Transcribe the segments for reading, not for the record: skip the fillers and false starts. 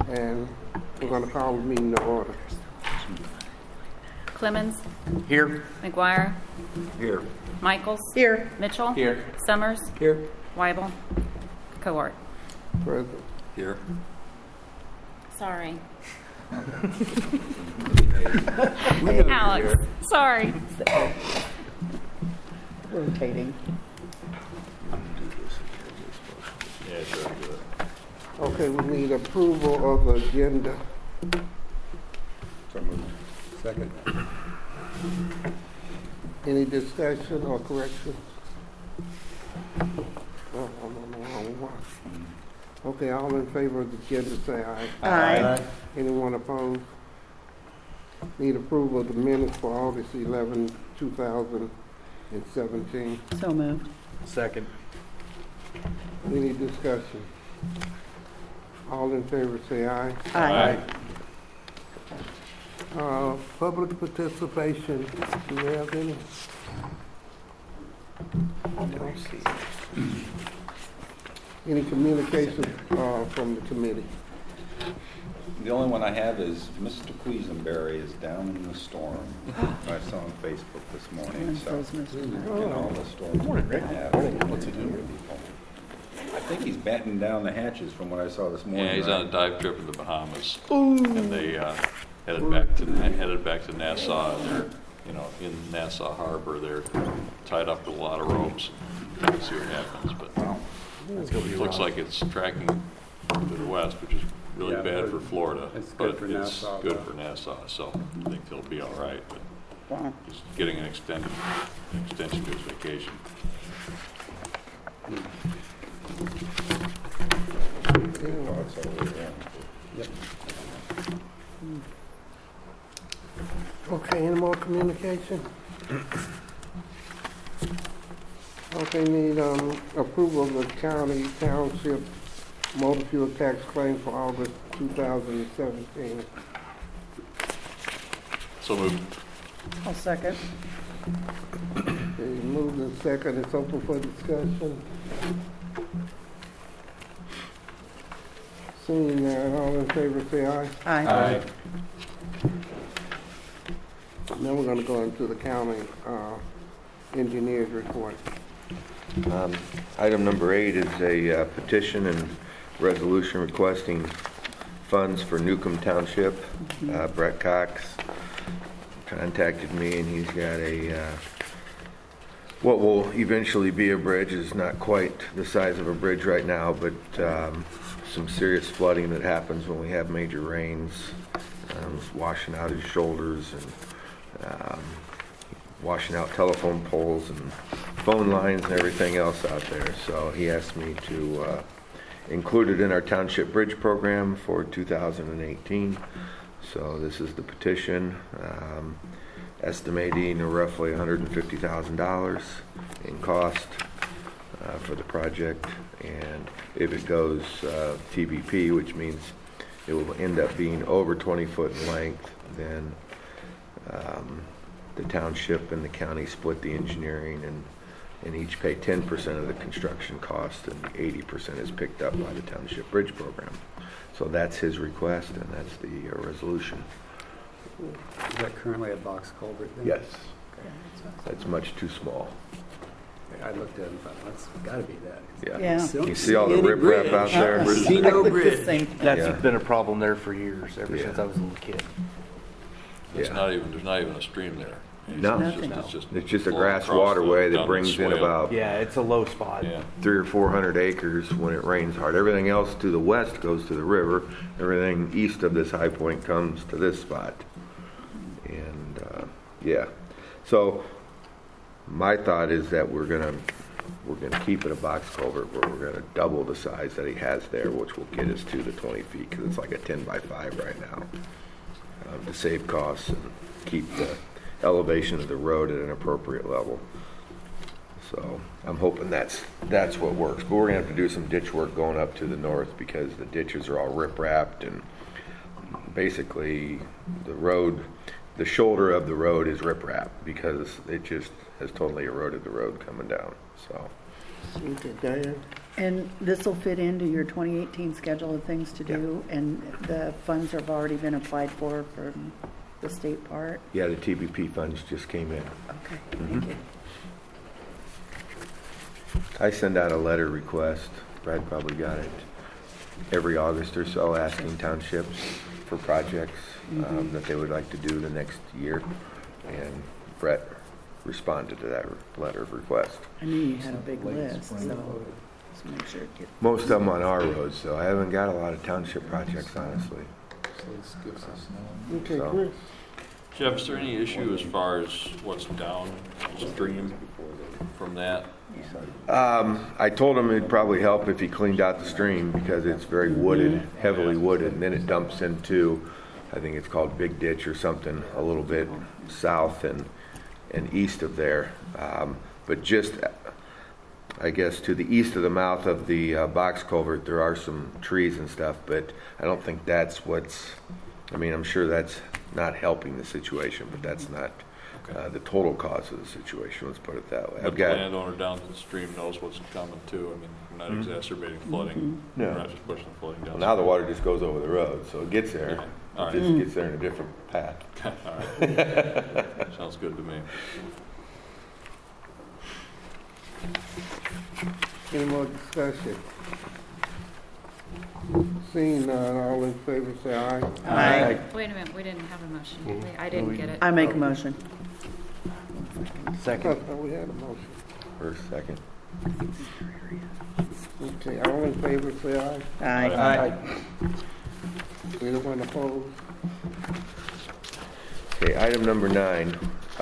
And we're going to call the meeting to order. Clemens, Here. McGuire, Here. Michaels, Here. Mitchell, Here. Summers, Here. Weibel, Cohort. Present. Here. Sorry. Alex, sorry. Rotating. Yeah, sure. Okay, we need approval of the agenda. So moved. Second. Any discussion or corrections? Oh, I'm on the wrong one. Okay, all in favor of the agenda say aye. Aye. Anyone opposed? Need approval of the minutes for August 11, 2017. So moved. Second. Any discussion? All in favor say aye. Aye. Public participation, do we have any? Any communication from the committee? The only one I have is Mr. Quisenberry is down in the storm. I saw on Facebook this morning. So, in all the storms we have. What's he doing? I think he's battening down the hatches from what I saw this morning. Yeah, he's right? on a dive trip in the Bahamas, and they headed back to Nassau. And they're, in Nassau Harbor. They're tied up with a lot of ropes. We'll see what happens, but it looks like it's tracking to the west, which is really bad for Florida. It's but good for it's Nassau, good though. for Nassau, so I think they'll be all right. But Wow. he's getting an extension to his vacation. Thoughts all the way around. Yep. Okay, any more communication? Okay, need approval of the county township motor fuel tax claim for August 2017. So moved. I'll second. Okay, moved and second, it's open for discussion. Seeing that, all in favor say aye. Aye. Now we're gonna go into the county engineer's report. Item number 8 is a petition and resolution requesting funds for Newcomb Township. Brett Cox contacted me, and he's got what will eventually be a bridge. It's not quite the size of a bridge right now, but some serious flooding that happens when we have major rains, washing out his shoulders and washing out telephone poles and phone lines and everything else out there. So he asked me to include it in our township bridge program for 2018. So this is the petition, estimating roughly $150,000 in cost for the project. And if it goes TBP, which means it will end up being over 20 foot in length, then the township and the county split the engineering and each pay 10% of the construction cost, and 80% is picked up by the township bridge program. So that's his request, and that's the resolution. Is that currently a box culvert then? Yes. That's much too small. I looked at it and thought, that's got to be that. Yeah. Yeah. You see all the riprap out there? See no The bridge. same. That's Yeah. been a problem there for years, ever Yeah. since I was a little kid. There's Yeah. not even a stream there. No. It's just a flowing grass across waterway that down the brings in swale. about Yeah, it's a low spot. Yeah. 300 or 400 acres when it rains hard. Everything else to the west goes to the river. Everything east of this high point comes to this spot. And yeah, so my thought is that we're gonna keep it a box culvert, but we're gonna double the size that he has there, which will get us to the 20 feet, because it's like a 10 by 5 right now, to save costs and keep the elevation of the road at an appropriate level. So I'm hoping that's what works. But we're gonna have to do some ditch work going up to the north, because the ditches are all rip-wrapped, and basically the road, the shoulder of the road is rip-wrapped because it just has totally eroded the road coming down. So Okay, Diane? And this will fit into your 2018 schedule of things to do, and the funds have already been applied for from the state part? Yeah, the TBP funds just came in. Okay, thank you. I send out a letter request, Brad probably got it, every August or so, asking townships for projects that they would like to do the next year. And Brett responded to that letter of request. I knew you had a big list, so let's make sure it gets. Most of them on our roads, so I haven't got a lot of township projects, honestly. Okay, So- Chris? Jeff, is there any issue as far as what's downstream from that? I told him it'd probably help if he cleaned out the stream because it's very wooded, heavily wooded, and then it dumps into, I think it's called Big Ditch or something, a little bit south and east of there. But just, I guess, to the east of the mouth of the box culvert, there are some trees and stuff, but I don't think that's what's, I mean, I'm sure that's not helping the situation, but that's not the total cause of the situation, let's put it that way. But the landowner down the stream knows what's coming too. I mean, we're not exacerbating flooding. No. We're not just pushing the flooding down. Well, now the water just goes over the road, so it gets there. Yeah. All It right. just gets there in a different path. All right. Sounds good to me. Any more discussion? Seeing none, all in favor say aye. Aye. Wait a minute, we didn't have a motion. I didn't get it. I make a motion. I thought we had a motion. First, second. Okay, all in favor say aye. Aye. Anyone opposed? Okay, item number 9.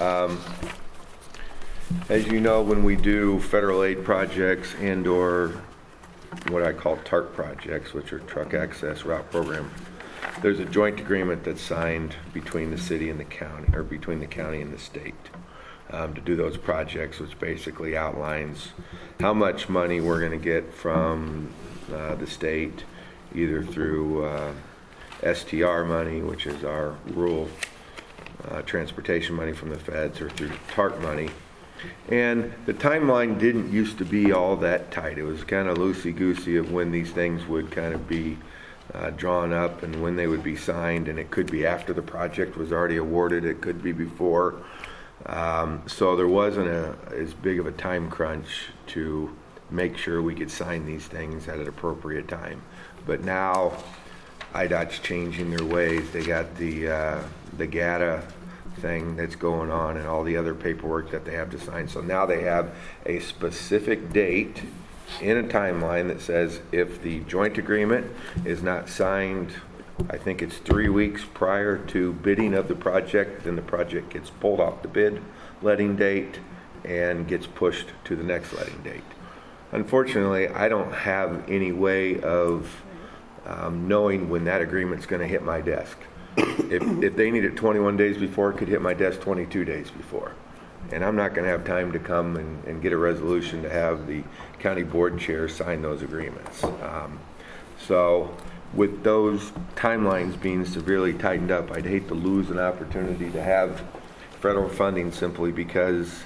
As you know, when we do federal aid projects and/or what I call TARP projects, which are Truck Access Route Program, there's a joint agreement that's signed between the city and the county, or between the county and the state, to do those projects, which basically outlines how much money we're going to get from the state, either through STR money, which is our rural transportation money from the feds, or through TARP money. And the timeline didn't used to be all that tight. It was kind of loosey-goosey of when these things would kind of be drawn up and when they would be signed, and it could be after the project was already awarded, it could be before. So there wasn't as big of a time crunch to make sure we could sign these things at an appropriate time. But now IDOT's changing their ways. They got the GATA thing that's going on and all the other paperwork that they have to sign. So now they have a specific date in a timeline that says if the joint agreement is not signed, I think it's 3 weeks prior to bidding of the project, then the project gets pulled off the bid letting date and gets pushed to the next letting date. Unfortunately, I don't have any way of knowing when that agreement's going to hit my desk. If they need it 21 days before, it could hit my desk 22 days before. And I'm not going to have time to come and get a resolution to have the county board chair sign those agreements. So with those timelines being severely tightened up, I'd hate to lose an opportunity to have federal funding simply because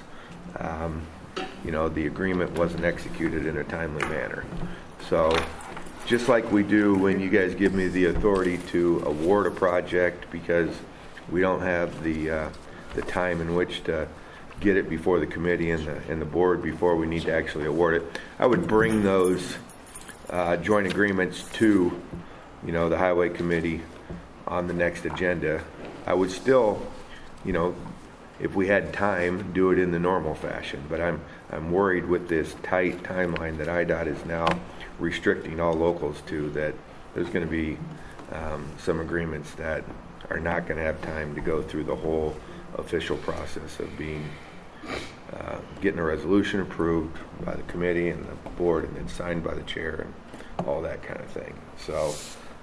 the agreement wasn't executed in a timely manner. So just like we do when you guys give me the authority to award a project because we don't have the time in which to get it before the committee and the board before we need to actually award it, I would bring those joint agreements to the highway committee on the next agenda. I would still, if we had time, do it in the normal fashion, but I'm worried with this tight timeline that IDOT is now restricting all locals to, that there's going to be some agreements that are not going to have time to go through the whole official process of getting a resolution approved by the committee and the board and then signed by the chair and all that kind of thing. So,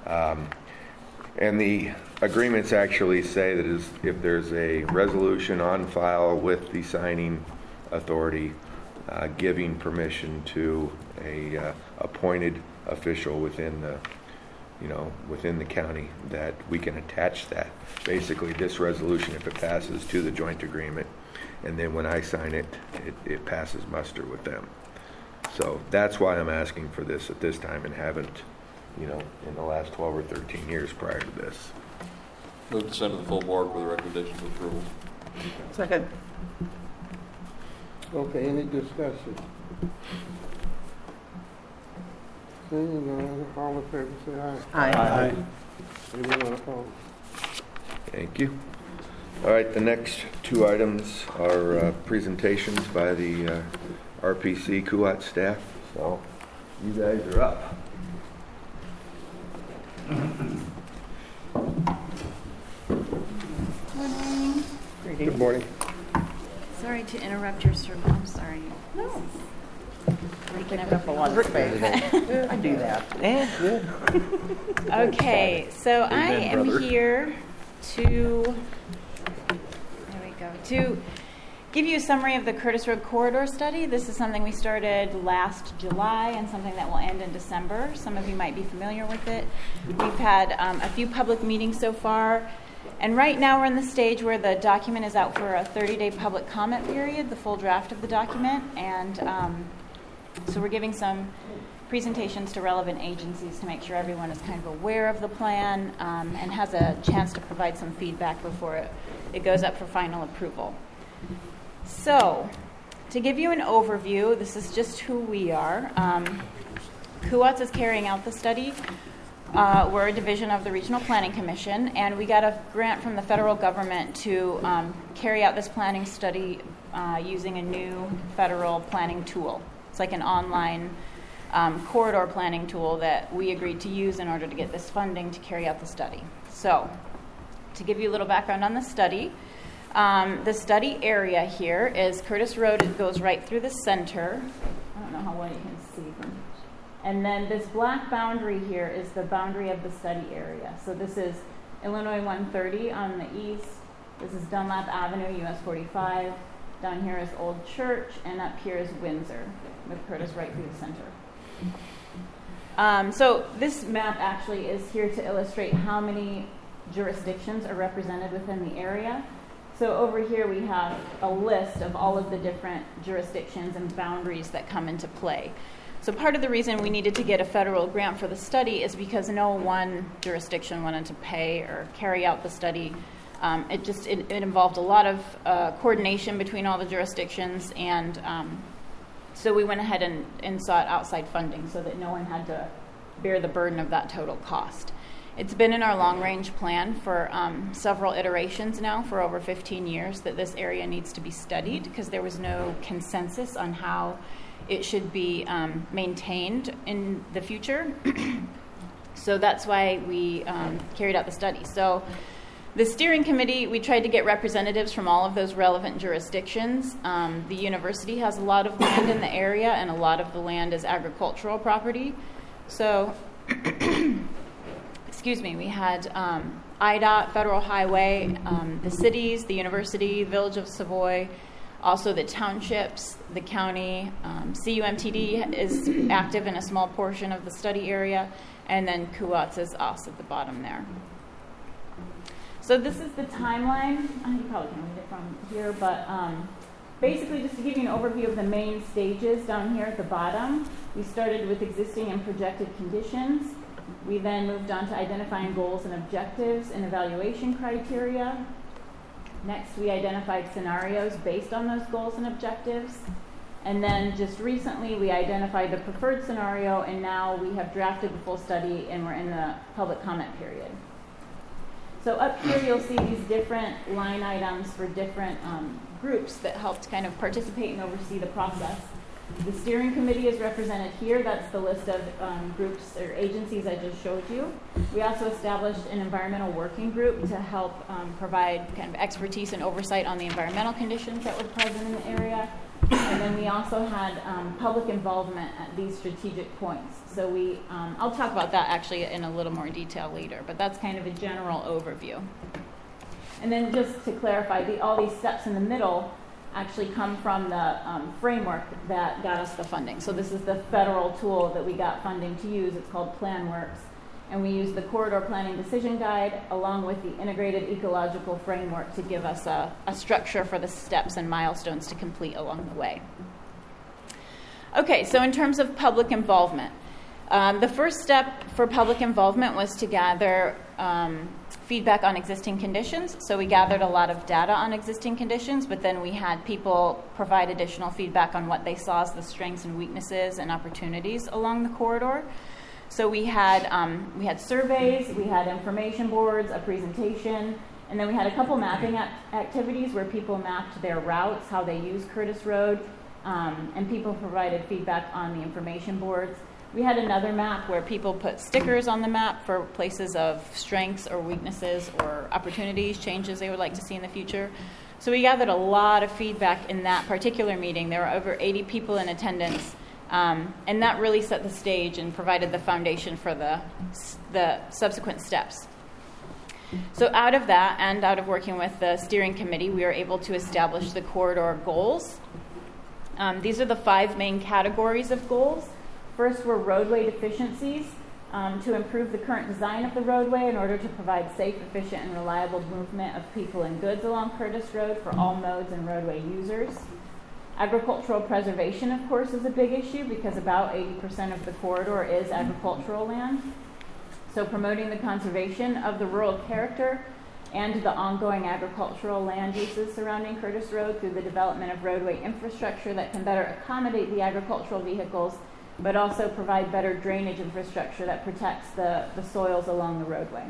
and the agreements actually say that if there's a resolution on file with the signing authority giving permission to a appointed official within the county, that we can attach that, basically this resolution, if it passes, to the joint agreement, and then when I sign it, it passes muster with them. So that's why I'm asking for this at this time and haven't, you know, in the last 12 or 13 years prior to this. Move to send to the full board with a recommendation of approval. Second. Okay, any discussion? Seeing none, all in favor say aye. Aye. Anyone opposed? Thank you. All right, the next two items are presentations by the RPC Kuat staff. So you guys are up. Morning. Good morning. Sorry to interrupt your sermon. I'm sorry. No. Breaking Picked up a lot of space. I do that. Okay, so I am here to, there we go, to give you a summary of the Curtis Road Corridor Study. This is something we started last July and something that will end in December. Some of you might be familiar with it. We've had a few public meetings so far. And right now we're in the stage where the document is out for a 30-day public comment period, the full draft of the document. And so we're giving some presentations to relevant agencies to make sure everyone is kind of aware of the plan and has a chance to provide some feedback before it goes up for final approval. So to give you an overview, this is just who we are. Kuwats is carrying out the study. We're a division of the Regional Planning Commission, and we got a grant from the federal government to carry out this planning study using a new federal planning tool. It's like an online corridor planning tool that we agreed to use in order to get this funding to carry out the study. So, to give you a little background on the study area here is Curtis Road. It goes right through the center. I don't know how well you can see from. And then this black boundary here is the boundary of the study area. So this is Illinois 130 on the east. This is Dunlap Avenue, US 45. Down here is Old Church, and up here is Windsor, with Curtis right through the center. So this map actually is here to illustrate how many jurisdictions are represented within the area. So over here we have a list of all of the different jurisdictions and boundaries that come into play. So part of the reason we needed to get a federal grant for the study is because no one jurisdiction wanted to pay or carry out the study. It involved a lot of coordination between all the jurisdictions, and so we went ahead and sought outside funding so that no one had to bear the burden of that total cost. It's been in our long-range plan for several iterations now, for over 15 years, that this area needs to be studied because there was no consensus on how it should be maintained in the future. So that's why we carried out the study. So the steering committee, we tried to get representatives from all of those relevant jurisdictions. The university has a lot of land in the area, and a lot of the land is agricultural property. So, excuse me, we had IDOT, Federal Highway, the cities, the university, Village of Savoy, also the townships, the county. CUMTD is active in a small portion of the study area, and then Kuwats is us at the bottom there. So this is the timeline. You probably can read it from here, but basically just to give you an overview of the main stages down here at the bottom, we started with existing and projected conditions. We then moved on to identifying goals and objectives and evaluation criteria. Next, we identified scenarios based on those goals and objectives. And then just recently, we identified the preferred scenario, and now we have drafted the full study, and we're in the public comment period. So up here, you'll see these different line items for different groups that helped kind of participate and oversee the process. The steering committee is represented here. That's the list of groups or agencies I just showed you. We also established an environmental working group to help provide kind of expertise and oversight on the environmental conditions that were present in the area. And then we also had public involvement at these strategic points. So I'll talk about that actually in a little more detail later, but that's kind of a general overview. And then just to clarify, all these steps in the middle actually come from the framework that got us the funding. So this is the federal tool that we got funding to use. It's called PlanWorks. And we use the Corridor Planning Decision Guide along with the Integrated Ecological Framework to give us a structure for the steps and milestones to complete along the way. Okay, so in terms of public involvement, the first step for public involvement was to gather feedback on existing conditions. So we gathered a lot of data on existing conditions, but then we had people provide additional feedback on what they saw as the strengths and weaknesses and opportunities along the corridor. So we had surveys, we had information boards, a presentation, and then we had a couple mapping activities where people mapped their routes, how they use Curtis Road, and people provided feedback on the information boards. We had another map where people put stickers on the map for places of strengths or weaknesses or opportunities, changes they would like to see in the future. So we gathered a lot of feedback in that particular meeting. There were over 80 people in attendance, and that really set the stage and provided the foundation for the subsequent steps. So out of that, and out of working with the steering committee, we were able to establish the corridor goals. These are the 5 main categories of goals. First were roadway deficiencies, to improve the current design of the roadway in order to provide safe, efficient, and reliable movement of people and goods along Curtis Road for all modes and roadway users. Agricultural preservation, of course, is a big issue because about 80% of the corridor is agricultural land. So promoting the conservation of the rural character and the ongoing agricultural land uses surrounding Curtis Road through the development of roadway infrastructure that can better accommodate the agricultural vehicles, but also provide better drainage infrastructure that protects the soils along the roadway.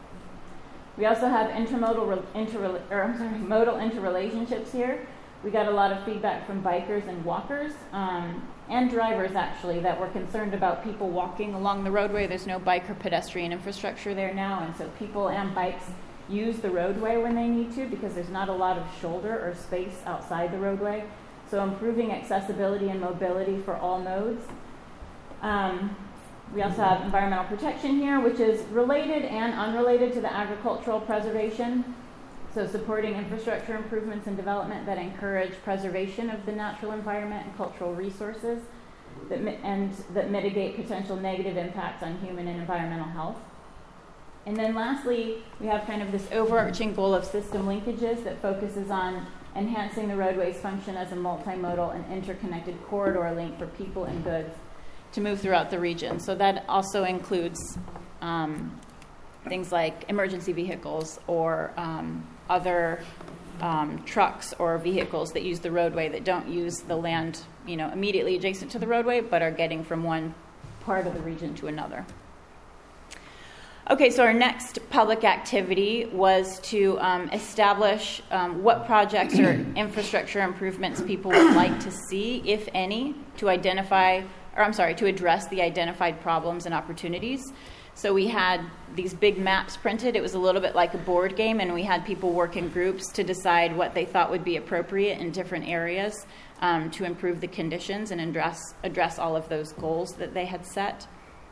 We also have modal interrelationships here. We got a lot of feedback from bikers and walkers, and drivers actually, that were concerned about people walking along the roadway. There's no bike or pedestrian infrastructure there now, and so people and bikes use the roadway when they need to because there's not a lot of shoulder or space outside the roadway. So improving accessibility and mobility for all modes. We also have environmental protection here, which is related and unrelated to the agricultural preservation. So supporting infrastructure improvements and development that encourage preservation of the natural environment and cultural resources that mitigate potential negative impacts on human and environmental health. And then lastly, we have kind of this overarching goal of system linkages that focuses on enhancing the roadway's function as a multimodal and interconnected corridor link for people and goods to move throughout the region. So that also includes things like emergency vehicles or other trucks or vehicles that use the roadway that don't use the land, immediately adjacent to the roadway, but are getting from one part of the region to another. Okay, so our next public activity was to establish what projects or infrastructure improvements people would like to see, if any, to address the identified problems and opportunities. So we had these big maps printed. It was a little bit like a board game, and we had people work in groups to decide what they thought would be appropriate in different areas to improve the conditions and address all of those goals that they had set.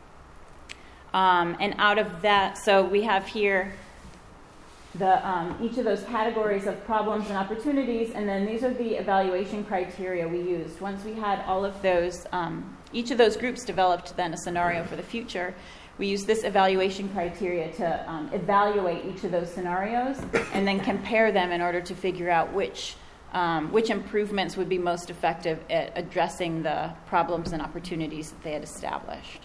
And out of that, so we have here each of those categories of problems and opportunities, and then these are the evaluation criteria we used. Once we had all of those, each of those groups developed then a scenario for the future. We used this evaluation criteria to evaluate each of those scenarios and then compare them in order to figure out which improvements would be most effective at addressing the problems and opportunities that they had established.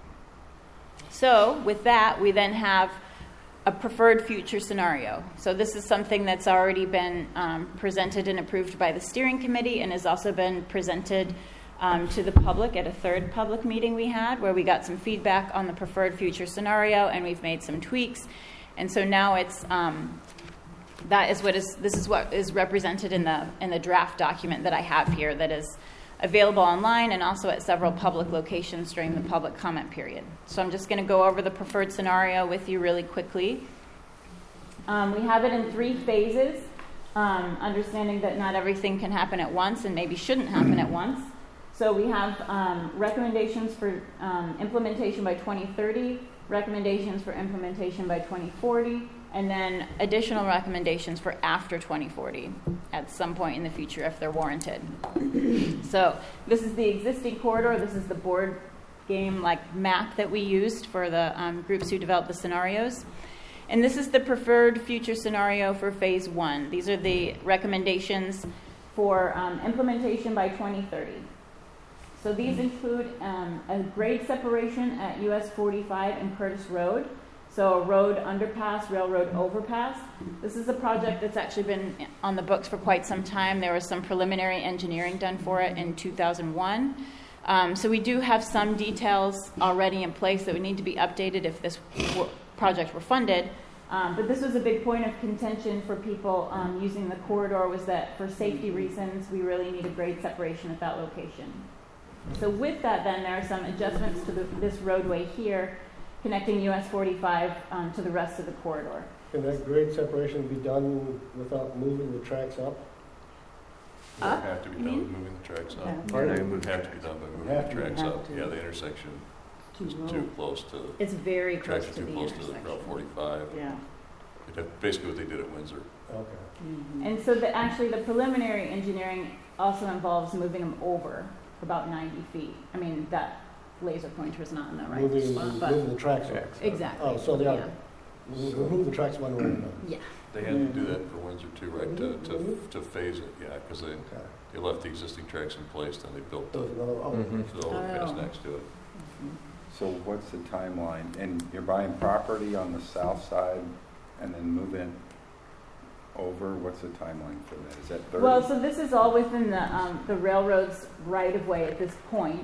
So with that, we then have a preferred future scenario. So this is something that's already been presented and approved by the steering committee and has also been presented to the public at a third public meeting we had, where we got some feedback on the preferred future scenario and we've made some tweaks. And so now it's this is what is represented in the draft document that I have here that is available online and also at several public locations during the public comment period. So I'm just going to go over the preferred scenario with you really quickly. We have it in 3 phases, understanding that not everything can happen at once and maybe shouldn't happen at once. So we have recommendations for implementation by 2030, recommendations for implementation by 2040, and then additional recommendations for after 2040 at some point in the future if they're warranted. So this is the existing corridor. This is the board game map that we used for the groups who developed the scenarios. And this is the preferred future scenario for phase 1. These are the recommendations for implementation by 2030. So these include a grade separation at US 45 and Curtis Road. So a road underpass, railroad overpass. This is a project that's actually been on the books for quite some time. There was some preliminary engineering done for it in 2001. So we do have some details already in place that would need to be updated if this project were funded. But this was a big point of contention for people using the corridor, was that for safety reasons, we really need a grade separation at that location. So with that, then, there are some adjustments to this roadway here, connecting US 45 to the rest of the corridor. Can that grade separation be done without moving the tracks up? It would have to be done with moving the tracks up. It would have to be done by moving the tracks up. Yeah, the intersection is too close to, It's very close tracks to are the too close to intersection. Route 45. Yeah. Basically what they did at Windsor. Okay. And so actually the preliminary engineering also involves moving them over about 90 feet. I mean, that laser pointer is not in the right spot, but Moving the tracks up. exactly. Oh, so they are, Yeah. remove the tracks one way or another. Yeah. They had to do that for Windsor too, right, to phase it, yeah, because Okay. they left the existing tracks in place, then they built the There's another, the overpass Oh. next to it. So what's the timeline? And you're buying property on the south side and then moving it over? What's the timeline for that? Is that 30? Well, so this is all within the railroad's right-of-way at this point.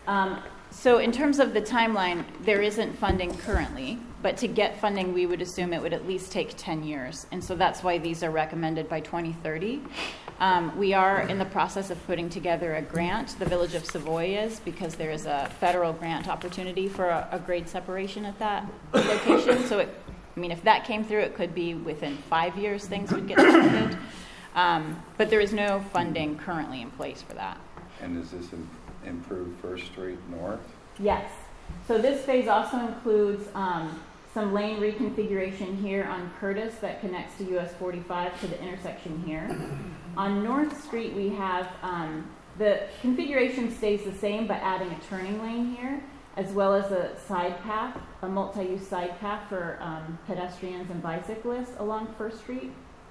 So in terms of the timeline, there isn't funding currently, but to get funding, we would assume it would at least take 10 years. And so that's why these are recommended by 2030. We are in the process of putting together a grant, the Village of Savoy is, because there is a federal grant opportunity for a grade separation at that location. So if that came through, it could be within 5 years things would get started. But there is no funding currently in place for that. And does this improve First Street North? Yes. So this phase also includes some lane reconfiguration here on Curtis that connects to US 45 to the intersection here. On North Street, we have the configuration stays the same, but adding a turning lane here, as well as a side path, a multi-use side path for pedestrians and bicyclists along First Street.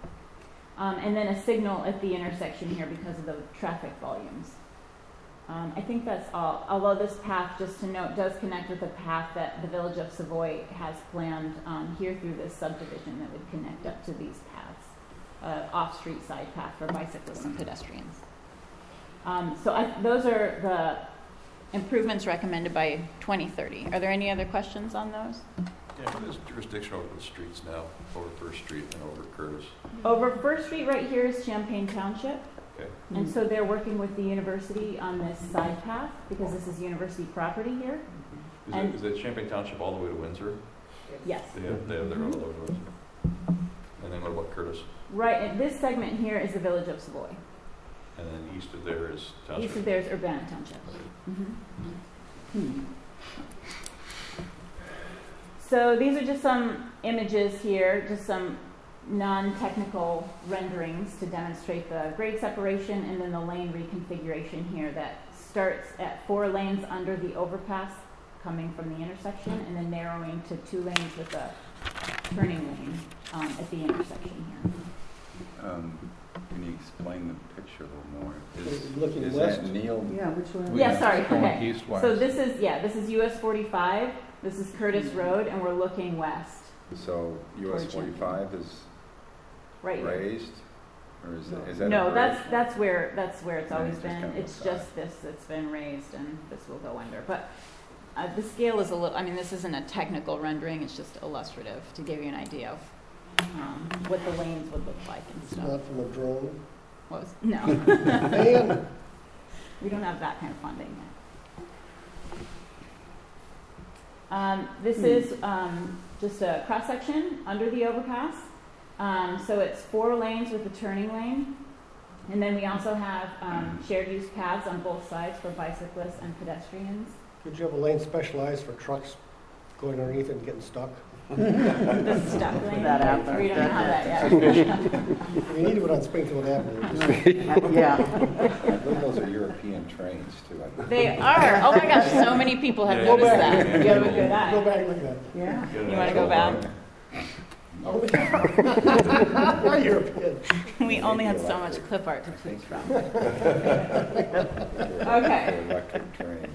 And then a signal at the intersection here because of the traffic volumes. I think that's all, although this path, just to note, does connect with a path that the Village of Savoy has planned here through this subdivision that would connect up to these paths, off-street side path for bicyclists and pedestrians. Those are the improvements recommended by 2030. Are there any other questions on those? Yeah, what is jurisdiction over the streets now, over First Street and over Curtis? Over First Street right here is Champaign Township. Okay. And so they're working with the university on this side path because this is university property here. Is that Champaign Township all the way to Windsor? Yes. They have their own all the way to Windsor. And then what about Curtis? Right, and this segment here is the Village of Savoy. And then east of there is Township? East of there is Urbana Township. So these are just some images here, just some non-technical renderings to demonstrate the grade separation and then the lane reconfiguration here that starts at 4 lanes under the overpass coming from the intersection and then narrowing to 2 lanes with a turning lane at the intersection here. Can you explain the picture a little more? Looking Is west? that Neil? Yeah, which one? Yeah, sorry, Going okay. east-west. So this is US 45, this is Curtis Road, and we're looking west. So US 45 is Right here. raised? Or is that No, a bridge? that's where it's Yeah, always it's just been. kind of It's aside. just this that's been raised, and this will go under. But the scale is a little. I mean, this isn't a technical rendering. It's just illustrative to give you an idea of what the lanes would look like and It's stuff. not from a drone. No, Man, we don't have that kind of funding yet. This is just a cross section under the overpass. So it's 4 lanes with a turning lane. And then we also have shared use paths on both sides for bicyclists and pedestrians. could you have a lane specialized for trucks going underneath it and getting stuck? The stuck lane. That happens. We don't know how that yet. We need to put on Springfield Avenue. Yeah. I believe those are European trains too. I think. They are. Oh my gosh, so many people have Yeah, noticed go back. that. You have a good Go eye. back and look at that. Yeah. You want to go back? Oh, you're a kid. We only had so much clip art to choose from. Okay. Electric train.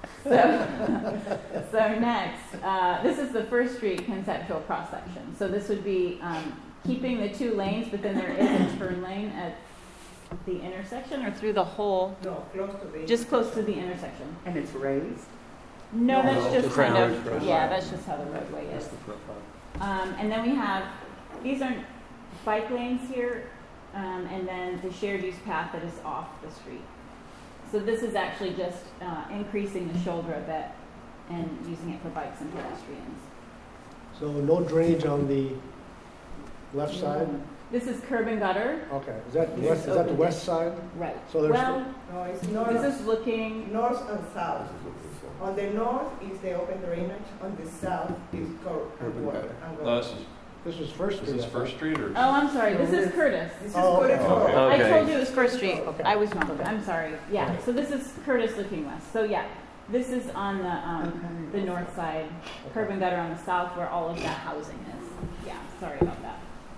So next, this is the First Street conceptual cross section. So this would be keeping the 2 lanes, but then there is a turn lane at the intersection or through the whole, just close to the intersection. And it's raised? No, that's just just kind road of, profile. yeah, that's just how the roadway is. And then we have, these are bike lanes here, and then the shared use path that is off the street. So this is actually just increasing the shoulder a bit and using it for bikes and pedestrians. So no drainage on the left side? This is curb and gutter. Okay, is that the west side? Right. So there's Well, No, it's north, this is looking, north and south. On the north is the open drainage, on the south is curb and water. and No, water. This is First is Street. this First Street or? oh, I'm sorry, this is Curtis. This is Oh, Curtis okay. Road. I Okay. told you it was First Street. Okay. I was wrong. I'm sorry. Yeah, so this is Curtis looking west. So yeah, this is on the north side, curb and gutter on the south where all of that housing is. Yeah, sorry about that.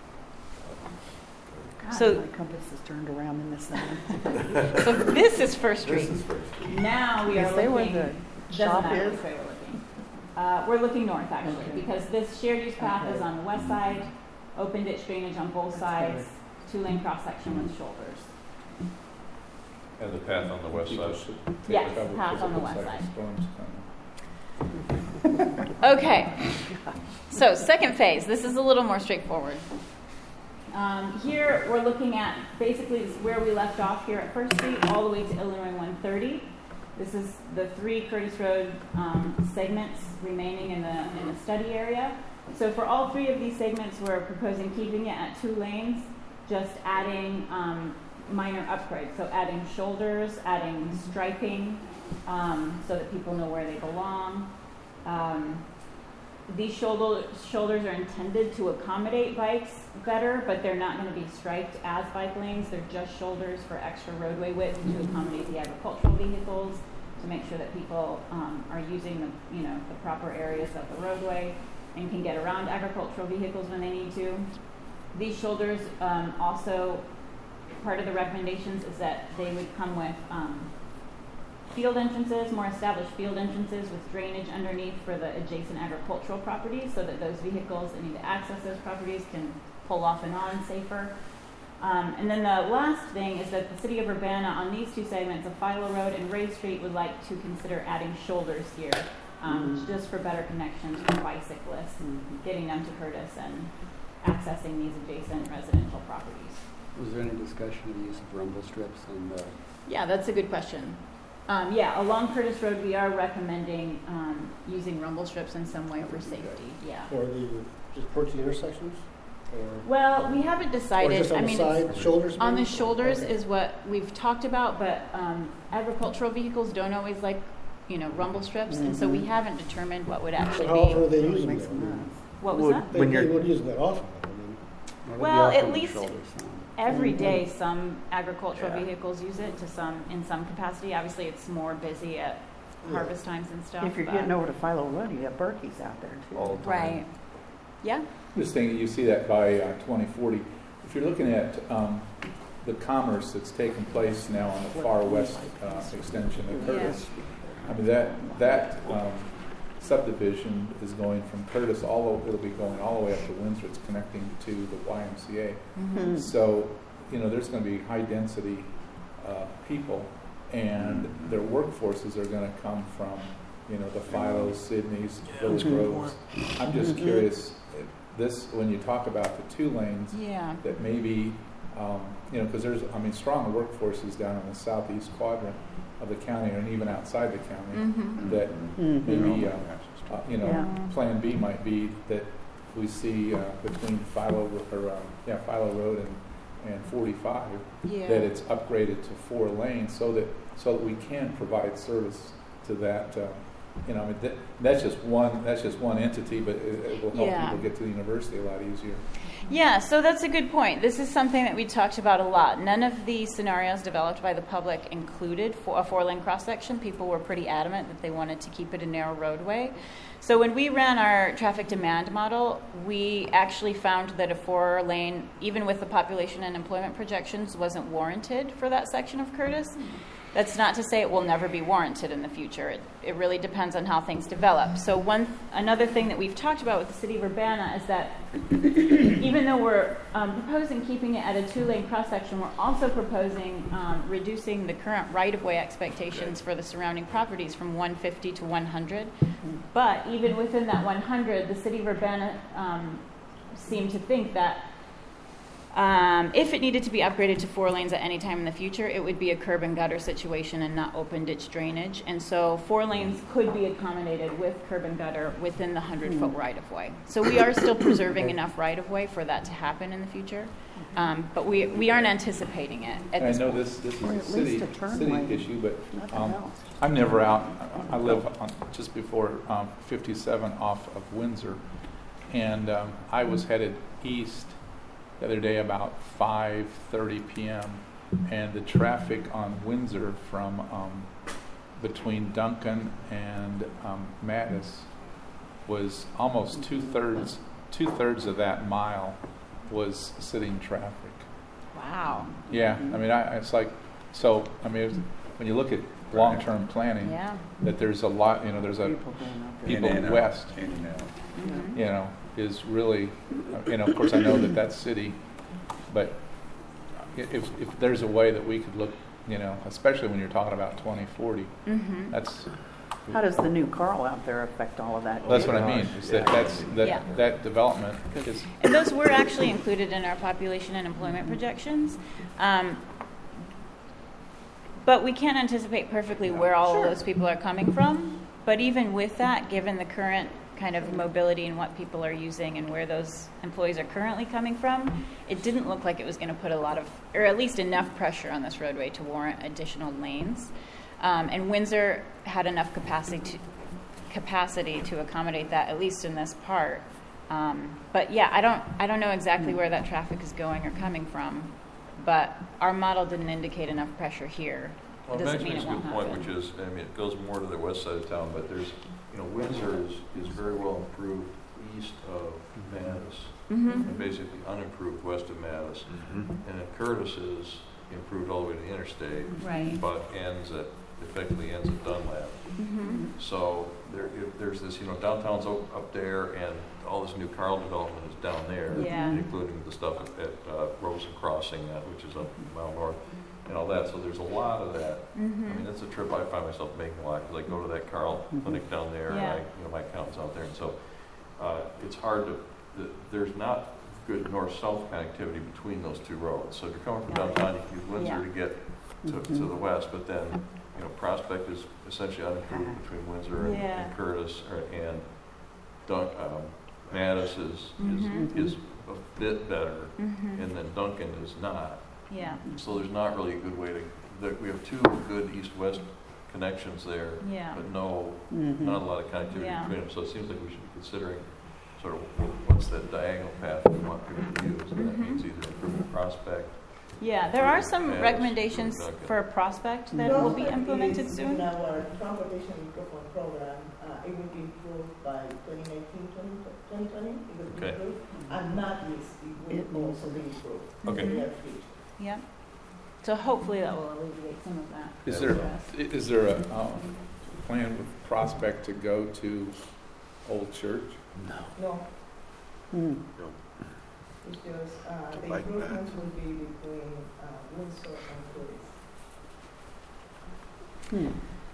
God, So- my compass is turned around in this thing. So this is First Street. Now we are Is there where looking, the doesn't shop matter is? which way we're looking. We're looking north actually, Okay. because this shared use path Okay. is on the west side, open ditch drainage on both sides, 2-lane cross section with shoulders. And the path on the west side. Yes, path on the west side. Okay, so second phase, this is a little more straightforward. Here we're looking at basically where we left off here at First Street all the way to Illinois 130. This is the 3 Curtis Road segments remaining in the study area. So for all 3 of these segments, we're proposing keeping it at 2 lanes, just adding minor upgrades. So adding shoulders, adding striping, so that people know where they belong. These shoulders are intended to accommodate bikes better, but they're not going to be striped as bike lanes. They're just shoulders for extra roadway width to accommodate the agricultural vehicles, to make sure that people are using the proper areas of the roadway and can get around agricultural vehicles when they need to. These shoulders also, part of the recommendations is that they would come with field entrances, more established field entrances with drainage underneath for the adjacent agricultural properties, so that those vehicles that need to access those properties can pull off and on safer. And then the last thing is that the City of Urbana on these 2 segments of Philo Road and Ray Street would like to consider adding shoulders here, just for better connections for bicyclists, getting them to Curtis and accessing these adjacent residential properties. Was there any discussion of the use of rumble strips and Yeah, that's a good question. Yeah, along Curtis Road, we are recommending using rumble strips in some way for safety. Yeah. Or just towards the intersections? Or Well, we haven't decided. just on the side, it's- shoulders? on the maybe? shoulders Okay. is what we've talked about, but agricultural vehicles don't always like, rumble strips, and so we haven't determined what would So actually how often are be. they using Makes them? them What was Would- that? They When you're- would use that often. I mean, Well, at least every day, some agricultural Yeah. vehicles use it in some capacity. Obviously, it's more busy at Yeah. harvest times and stuff. If you're but- getting over to Philo Road, you got Berkey's out there too. All the time. Right. Yeah. Just thinking, you see that by 2040. If you're looking at the commerce that's taking place now on the far west extension of Curtis, I mean, that subdivision is going from Curtis it'll be going all the way up to Windsor. It's connecting to the YMCA. Mm-hmm. So, there's going to be high density people, and their workforces are going to come from, the Philos, Sydneys, Village Groves. I'm just curious, when you talk about the 2 lanes, Yeah. that maybe, because there's, strong workforces down in the southeast quadrant of the county and even outside the county, that maybe, Yeah. Plan B might be that we see between Philo Road and 45, Yeah. that it's upgraded to 4 lanes so that we can provide service to that You know, I mean, that's just one entity, but it will help Yeah. people get to the university a lot easier. Yeah, so that's a good point. This is something that we talked about a lot. None of the scenarios developed by the public included a four-lane cross-section. People were pretty adamant that they wanted to keep it a narrow roadway. So when we ran our traffic demand model, we actually found that a 4-lane, even with the population and employment projections, wasn't warranted for that section of Curtis. That's not to say it will never be warranted in the future. It really depends on how things develop. So another thing that we've talked about with the city of Urbana is that even though we're proposing keeping it at a 2-lane cross-section, we're also proposing reducing the current right-of-way expectations for the surrounding properties from 150 to 100. But even within that 100, the city of Urbana seemed to think that if it needed to be upgraded to 4 lanes at any time in the future, it would be a curb and gutter situation and not open ditch drainage. And so 4 lanes could be accommodated with curb and gutter within the 100-foot right-of-way. So we are still preserving enough right-of-way for that to happen in the future. But we aren't anticipating it at I this know point. this is Or a at city least a turn city lane. issue, but Nothing else. I'm never out. I live on just before 57 off of Windsor, and I was headed east the other day about 5:30 p.m. and the traffic on Windsor from between Duncan and Mattis was almost two-thirds of that mile was sitting traffic. Wow. Yeah, I mean, it's like, so, I mean, when you look at long-term planning, Yeah. that there's a lot, you know, there's a, People going up there. people In and out, west, in and out. Mhm. you know, is really, you know, of course, I know that that's city, but if there's a way that we could look, you know, especially when you're talking about 2040, Mhm. that's How does the new Carl out there affect all of that? what I mean, is that Yeah. that development is, And those were actually included in our population and employment projections. But we can't anticipate perfectly where all of those people are coming from. But even with that, given the current kind of mobility and what people are using and where those employees are currently coming from, it didn't look like it was going to put a lot of, or at least enough pressure on this roadway to warrant additional lanes. And Windsor had enough capacity to accommodate that, at least in this part. But yeah, I don't know exactly where that traffic is going or coming from, but our model didn't indicate enough pressure here. Well, It doesn't Max mean makes it a won't good point, happen. which is, I mean, it goes more to the west side of town, but there's, you know, Windsor is very well improved east of Mattis, Mhm. and basically unimproved west of Mattis. And then Curtis is improved all the way to the interstate, Right. but effectively ends at Dunlap. Mhm. So there's this, you know, downtown's up there, and all this new Carl development is down there, Yeah. including the stuff at Rosen Crossing, which is up a mile north, and all that. So there's a lot of that. I Mhm. mean, that's a trip I find myself making a lot, because I go to that Carl clinic down there, and Yeah. my accountant's out there, and so it's hard there's not good north-south connectivity between those two roads. So if you're coming from downtown, you can use Windsor to get to the west, but then, you know, Prospect is essentially unimproved between Windsor Yeah. and Curtis, and Mattis is a bit better, Mhm. and then Duncan is not. Yeah. So there's not really a good way we have two good east-west connections there, Yeah. but not a lot of connectivity Yeah. between them. So it seems like we should be considering sort of what's that diagonal path we want people to use, and that means either improving Prospect. Yeah, there are some Yes. recommendations for a prospect that will be implemented soon. In our transportation improvement program, it will be improved by 2019, 2020, it will be Okay. improved, and Mattis, it will also be improved in Okay. the near future. Yep. So hopefully that will alleviate some of that. is there a plan with Prospect to go to Old Church? No, Mm. it's just, the Like that. improvements will be between Windsor and Curtis.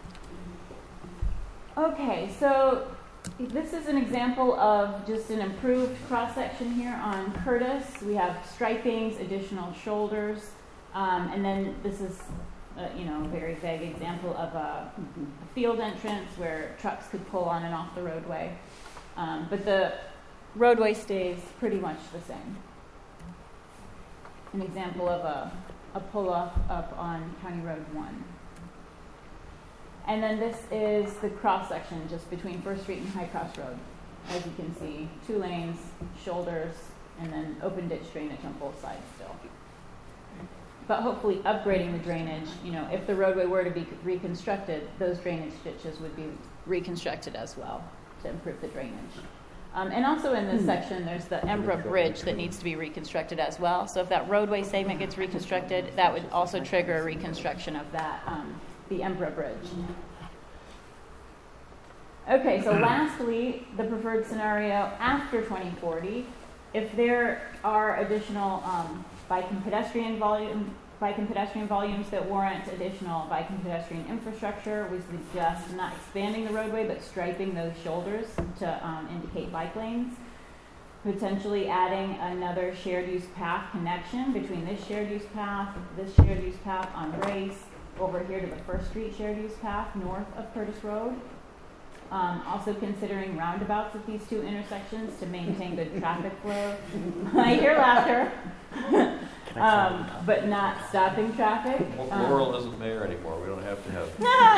Okay, so this is an example of just an improved cross-section here on Curtis. We have stripings, additional shoulders, and then this is, a very vague example of a field entrance where trucks could pull on and off the roadway. But the roadway stays pretty much the same. An example of a pull-off up on County Road 1. And then this is the cross section just between First Street and High Cross Road. As you can see, 2 lanes, shoulders, and then open ditch drainage on both sides still. But hopefully upgrading the drainage, if the roadway were to be reconstructed, those drainage ditches would be reconstructed as well to improve the drainage. And also in this section, there's the Embra Bridge that needs to be reconstructed as well. So if that roadway segment gets reconstructed, that would also trigger a reconstruction of that, the Embra Bridge. Okay, so lastly, the preferred scenario after 2040, if there are additional bike and pedestrian volumes that warrant additional bike and pedestrian infrastructure, we suggest not expanding the roadway but striping those shoulders to indicate bike lanes. Potentially adding another shared use path connection between this shared use path on Grace, over here to the First Street shared use path north of Curtis Road. Also considering roundabouts at these 2 intersections to maintain good traffic flow. I hear laughter. But not stopping traffic. Laurel isn't mayor anymore. We don't have to have.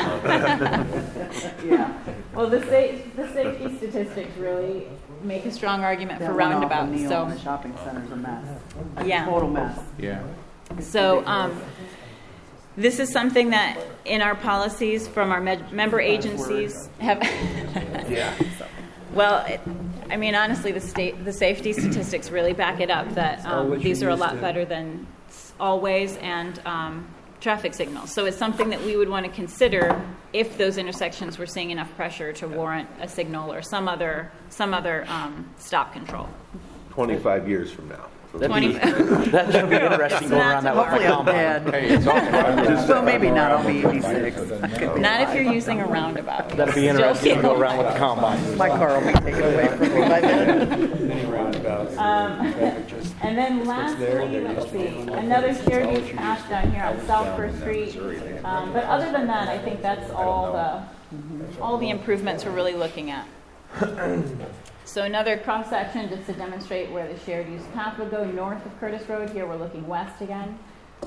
Yeah. Well, the safety statistics really make a strong argument for roundabouts. So the shopping center's a mess. Yeah. Total mess. Yeah. So this is something that in our policies from our member agencies have. Yeah. Well, honestly, the safety statistics really back it up that these are a lot better than always and traffic signals. So it's something that we would want to consider if those intersections were seeing enough pressure to warrant a signal or some other stop control. 25 years from now. That'd be interesting going around that Hopefully I'm dead. Hey, it's all So maybe not, I'll be 86. Not if you're using a roundabout. That'd be interesting to go around with the combine. My car will be taken away from me by then. Any roundabouts. And then lastly, let's see, another shared use path down here on South First Street. But other than that, I think that's all the improvements we're really looking at. So another cross section just to demonstrate where the shared use path would go north of Curtis Road. Here we're looking west again.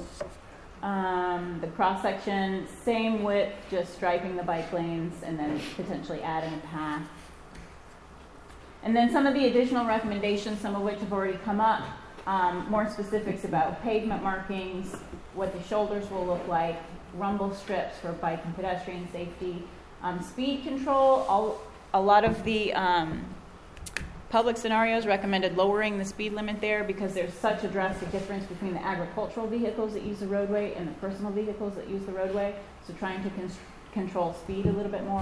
The cross section, same width, just striping the bike lanes and then potentially adding a path. And then some of the additional recommendations, some of which have already come up, more specifics about pavement markings, what the shoulders will look like, rumble strips for bike and pedestrian safety, speed control. A lot of the public scenarios recommended lowering the speed limit there because there's such a drastic difference between the agricultural vehicles that use the roadway and the personal vehicles that use the roadway. So trying to control speed a little bit more.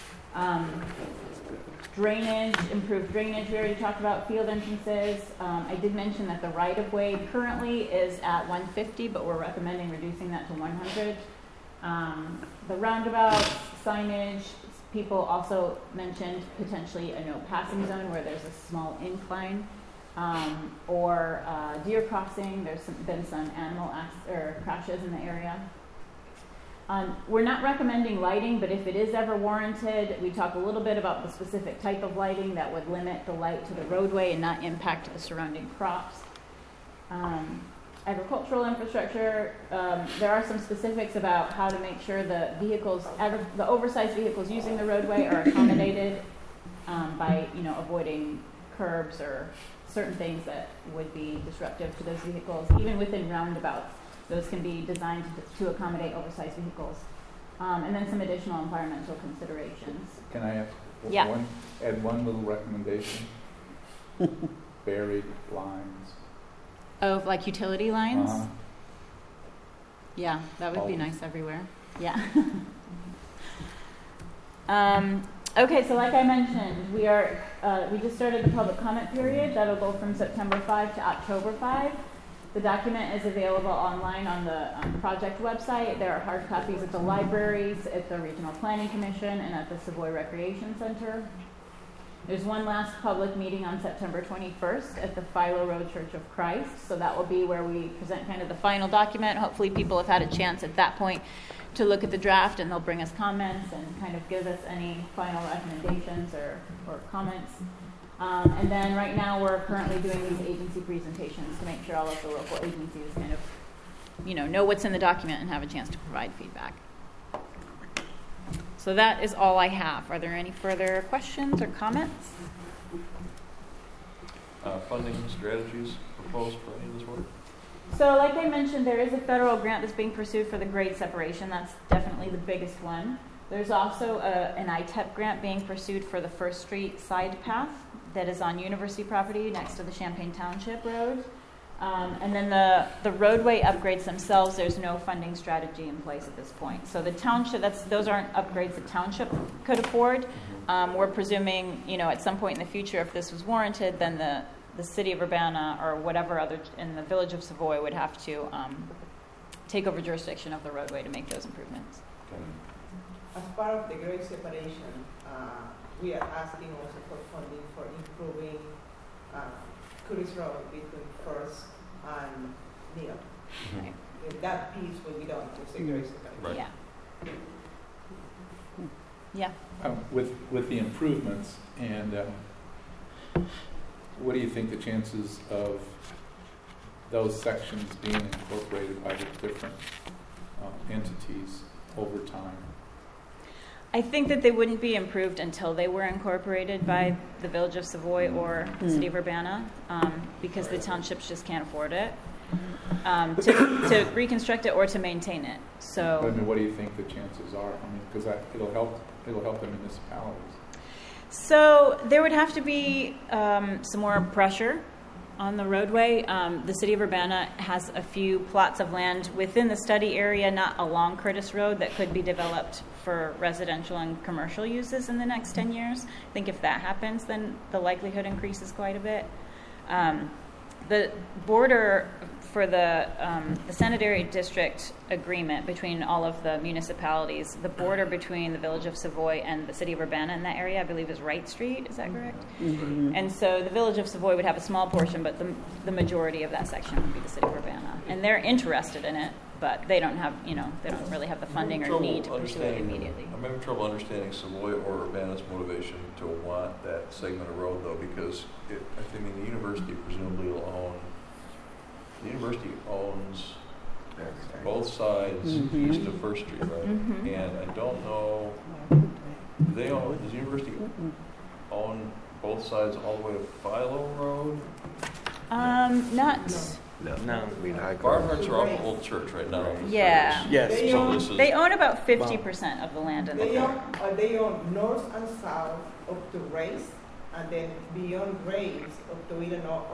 Drainage, improved drainage, we already talked about field entrances. I did mention that the right-of-way currently is at 150, but we're recommending reducing that to 100. The roundabouts, signage, people also mentioned potentially a no passing zone where there's a small incline, or deer crossing. There's been some animal crashes in the area. We're not recommending lighting, but if it is ever warranted, we talk a little bit about the specific type of lighting that would limit the light to the roadway and not impact the surrounding crops. Agricultural infrastructure, there are some specifics about how to make sure the oversized vehicles using the roadway are accommodated by, avoiding curbs or certain things that would be disruptive to those vehicles. Even within roundabouts, those can be designed to accommodate oversized vehicles. And then some additional environmental considerations. Can I ask Yeah. add one little recommendation? Buried lines. Oh, like utility lines? Uh-huh. Yeah, that would be nice everywhere. Yeah. Okay, so like I mentioned, we just started the public comment period. That'll go from September 5 to October 5. The document is available online on the project website. There are hard copies at the libraries, at the Regional Planning Commission, and at the Savoy Recreation Center. There's one last public meeting on September 21st at the Philo Road Church of Christ. So that will be where we present kind of the final document. Hopefully people have had a chance at that point to look at the draft, and they'll bring us comments and kind of give us any final recommendations or comments. And then right now we're currently doing these agency presentations to make sure all of the local agencies kind of, know what's in the document and have a chance to provide feedback. So that is all I have. Are there any further questions or comments? Funding strategies proposed for any of this work? So like I mentioned, there is a federal grant that's being pursued for the grade separation. That's definitely the biggest one. There's also an ITEP grant being pursued for the First Street side path that is on university property next to the Champaign Township Road. And then the roadway upgrades themselves, there's no funding strategy in place at this point. So the township, those aren't upgrades the township could afford. We're presuming, at some point in the future, if this was warranted, then the city of Urbana or whatever other in the village of Savoy would have to take over jurisdiction of the roadway to make those improvements. As part of the grade separation, we are asking also for funding for improving Curtis Road between First and Neal. Right. That piece will be done with the grade separation. Right. Yeah. With the improvements, and what do you think the chances of those sections being incorporated by the different entities over time? I think that they wouldn't be improved until they were incorporated by the Village of Savoy or the City of Urbana, because the townships just can't afford it to reconstruct it or to maintain it. So, I mean, what do you think the chances are? I mean, because it'll help the municipalities. So there would have to be some more pressure on the roadway. The City of Urbana has a few plots of land within the study area, not along Curtis Road, that could be developed for residential and commercial uses in the next 10 years. I think if that happens, then the likelihood increases quite a bit. The border for the sanitary district agreement between all of the municipalities, the border between the Village of Savoy and the City of Urbana in that area, I believe, is Wright Street. Is that correct? Mm-hmm. And so the Village of Savoy would have a small portion, but the majority of that section would be the City of Urbana. And they're interested in it, but they don't have, they don't really have the funding or need to pursue it immediately. I'm having trouble understanding Savoy or Urbana's motivation to want that segment of road, though, because the university presumably will own. The university owns both sides east of First Street, right? Mm-hmm. And I don't know, does the university own both sides all the way to Philo Road? No. Barnhards are off the old church right now. Yeah. Yes. They own about 50% of the land in the park. They own north and south up to Race, and then beyond Race up to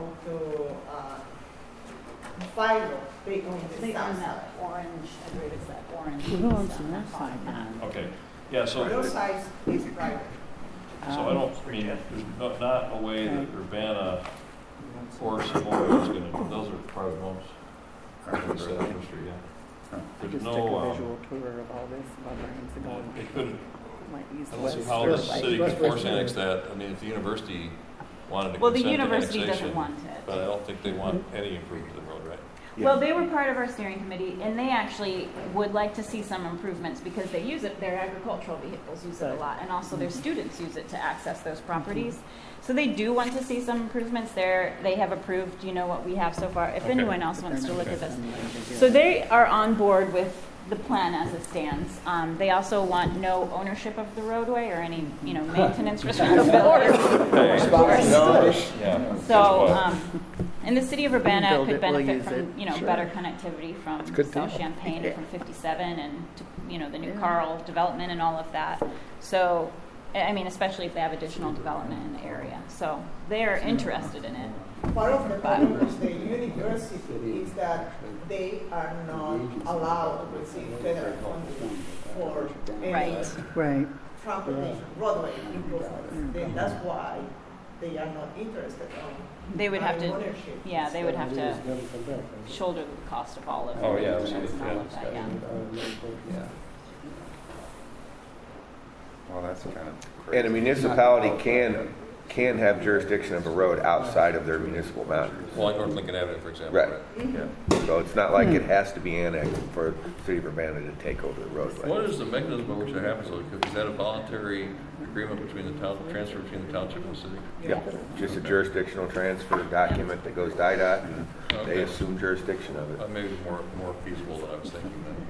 Philo. They own the south side. Orange. I believe it's that orange. Who owns the north side? Okay. Yeah. So both sides is private. So there's not a way that Urbana or Savoy is going to. Those are private homes. There's no visual tour of all this while Brian's going. They couldn't. I don't see how the city could force annex that. I mean, if the university wanted to consent the university to annexation, doesn't want it. But I don't think they want any improvement to the road, right? Yeah. Well, they were part of our steering committee, and they actually would like to see some improvements because they use it. Their agricultural vehicles use it a lot, and also their students use it to access those properties. So they do want to see some improvements there. They have approved, what we have so far. If anyone else wants to look at this. So they are on board with the plan as it stands. They also want no ownership of the roadway or any, maintenance responsibilities. So, and the City of Urbana could benefit from, better connectivity from South Champaign and from 57 and to, the new Carl development and all of that. So, especially if they have additional development in the area. So they're interested in it. Part of the problem with the university is that they are not allowed to receive federal funding for any transportation, roadway improvements. Then that's why they are not interested on they would have to ownership. Yeah, they would have to shoulder the cost of all of it. Oh yeah, Well, that's kind of And a municipality can have jurisdiction of a road outside of their municipal boundaries. Well, like North Lincoln Avenue, for example. Right. Yeah. So it's not like it has to be annexed for the city of Urbana to take over the roadway. What is the mechanism by which that happens? Is that a voluntary agreement between the town, transfer between the township and the city? Yeah, just a jurisdictional transfer document that goes to IDOT, and they assume jurisdiction of it. Maybe more feasible than I was thinking then.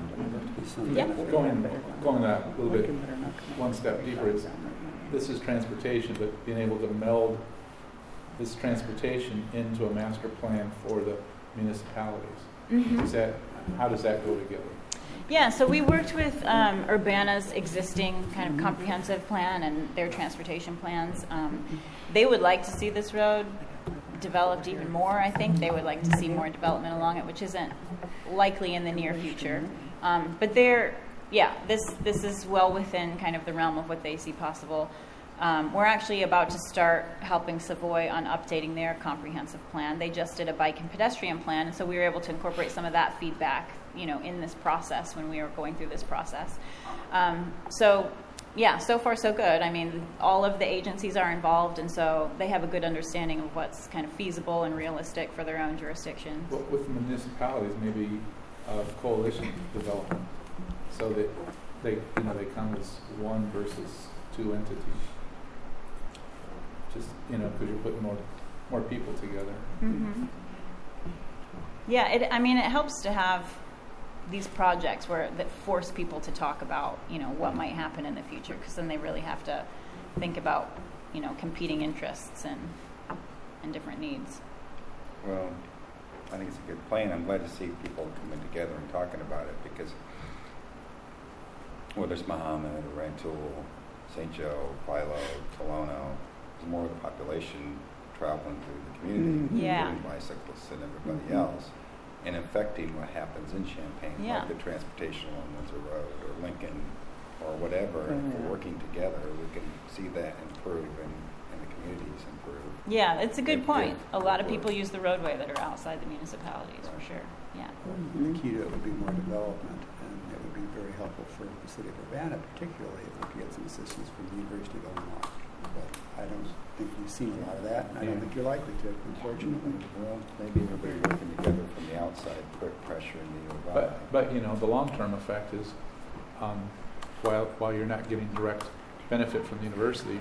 Going that a little bit, one step deeper, this is transportation, but being able to meld this transportation into a master plan for the municipalities. How does that go together? Yeah, so we worked with Urbana's existing kind of comprehensive plan and their transportation plans. They would like to see this road developed even more, I think. They would like to see more development along it, which isn't likely in the near future. But this is well within kind of the realm of what they see possible. We're actually about to start helping Savoy on updating their comprehensive plan. They just did a bike and pedestrian plan, and so we were able to incorporate some of that feedback, in this process when we were going through this process. So far so good. I mean, all of the agencies are involved, and so they have a good understanding of what's kind of feasible and realistic for their own jurisdictions. Well, with the municipalities, maybe a coalition development, so that they come as one versus two entities. Just because you're putting more people together. Mm-hmm. Yeah, it helps to have these projects that force people to talk about what might happen in the future, because then they really have to think about competing interests and different needs. Well, I think it's a good plan. I'm glad to see people coming together and talking about it, because whether it's Muhammad or Rantoul, St. Joe, Philo, Tolono, there's more of the population traveling through the community, including bicyclists and everybody else, and affecting what happens in Champaign, like the transportation along Windsor Road or Lincoln or whatever. And if we're working together, we can see that improve and the communities improve. Yeah, it's a good point. A lot of people use the roadway that are outside the municipalities, for sure. Yeah. The key to it would be more development, and it would be very helpful for the city of Urbana, particularly if we could get some assistance from the University of Illinois. But I don't think we've seen a lot of that, and I don't think you're likely to, unfortunately. Well, maybe everybody working together from the outside, put pressure in the Urbana. But the long-term effect is, while you're not getting direct benefit from the university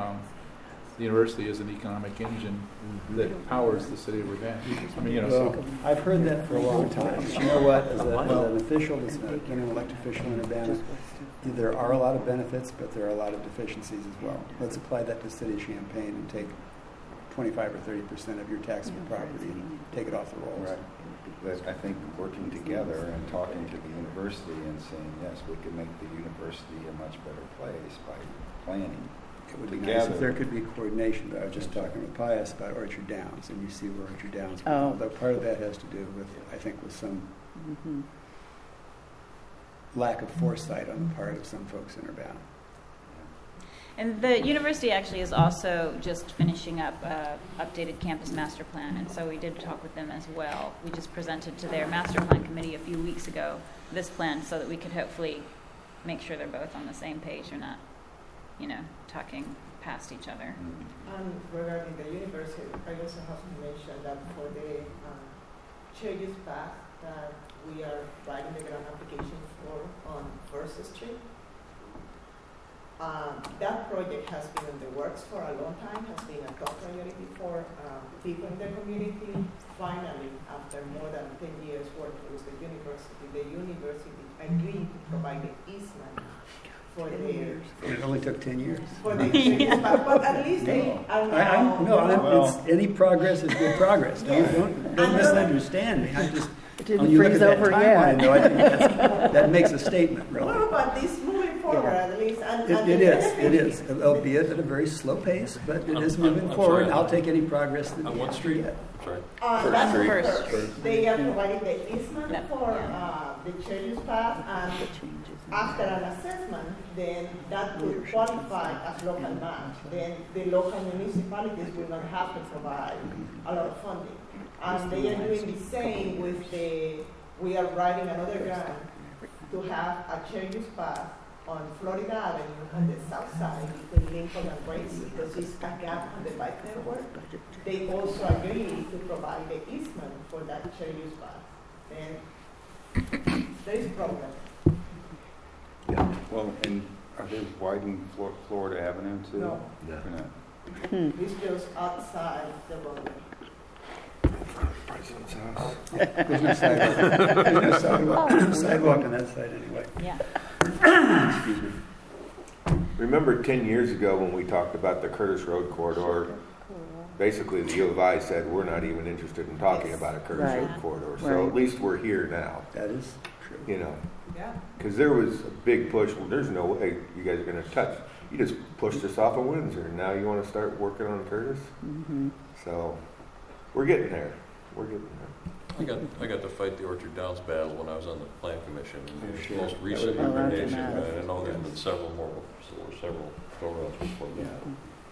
is an economic engine that powers the city of Urbana. I mean, I've heard that for a long time. You know what? As an official, as been an elected official in Urbana, there are a lot of benefits, but there are a lot of deficiencies as well. Let's apply that to the city of Champaign and take 25 or 30% of your taxable property and take it off the rolls. Right. But I think working together and talking to the university and saying, yes, we can make the university a much better place by planning. It would be nice if there could be coordination, but I was just talking with Pius about Orchard Downs, and you see where Orchard Downs, but part of that has to do with, I think, with some lack of foresight on the part of some folks in Urbana. And the university actually is also just finishing up updated campus master plan, and so we did talk with them as well. We just presented to their master plan committee a few weeks ago this plan, so that we could hopefully make sure they're both on the same page or not, talking past each other. Regarding the university, I also have to mention that for the changes path that we are writing the grant application for on First Street, that project has been in the works for a long time, has been a top priority for people in the community. Finally, after more than 10 years working with the university agreed to provide the easement for their... It only took 10 years. For the but at least they are now... any progress is good progress. Don't misunderstand me. I'm just... It didn't freeze over yet. Though, I think that makes a statement, really. No, but it's moving forward at least. It is, albeit at a very slow pace, but it is moving forward. I'll take any progress that on what street? Sorry. That's First. They are providing the easement for the church's path, and after an assessment, then that could qualify as local match. Then the local municipalities will not have to provide a lot of funding. And they are doing the same with we are writing another grant to have a church's path on Florida Avenue on the south side between Lincoln and Grace, because it's a gap on the bike network. They also agree to provide the easement for that shared use bus. And there is a problem. Yeah. Well, and are they widening Florida Avenue too? No. They're not. It's just outside the roadway. President's house. There's no sidewalk. There's no sidewalk. Sidewalk on that side anyway. Yeah. Excuse me. Remember 10 years ago when we talked about the Curtis Road corridor? Basically, the U of I said we're not even interested in talking about a Curtis Right. Road corridor. So Right. at least we're here now, That is true. you know. Yeah. Because there was a big push. Well, there's no way you guys are going to touch. You just pushed us off of Windsor. Now you want to start working on Curtis? Mm-hmm. So we're getting there. We're getting there. I got to fight the Orchard Downs battle when I was on the Plan Commission. And Sure. most recent Oh, that's incarnation, nice. I know there's been several more, several go-rounds before that.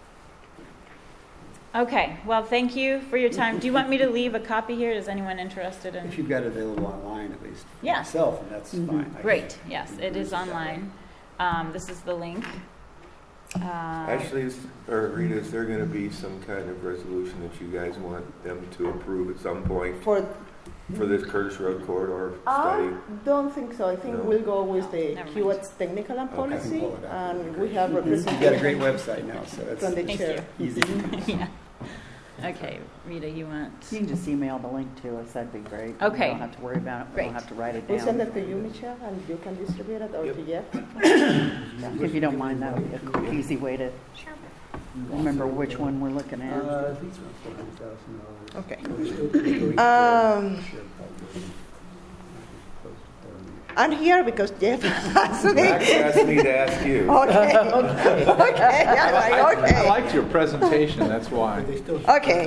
Okay, well, thank you for your time. Do you want me to leave a copy here? Is anyone interested in? If you've got it available online, at least for Yeah. myself, and that's Mhm. fine. I can- Great, yes, it is online. This is the link. Actually, Rita, is there going to be some kind of resolution that you guys want them to approve at some point For for this Curtis Road corridor I study? don't think so. I think No. we'll go with the Never mind. QOT's technical and Okay. policy, Pull it out. and we have You've got a representation great website now, so it's from the Thank chair. easy. Yeah. Okay, Rita, you want? You can just email the link to us, that'd be great. Okay. We don't have to worry about it, we Great. don't have to write it We'll send down. it to you, Michelle, and you can distribute it, or to Jeff. If you don't mind, that would be a quick, easy way to remember which one we're looking at. I think it's around $400,000. Okay. I'm here because Jeff asked me. Max asked me to ask you. Okay, okay, okay. I'm like, I okay. liked your presentation, that's why. Okay.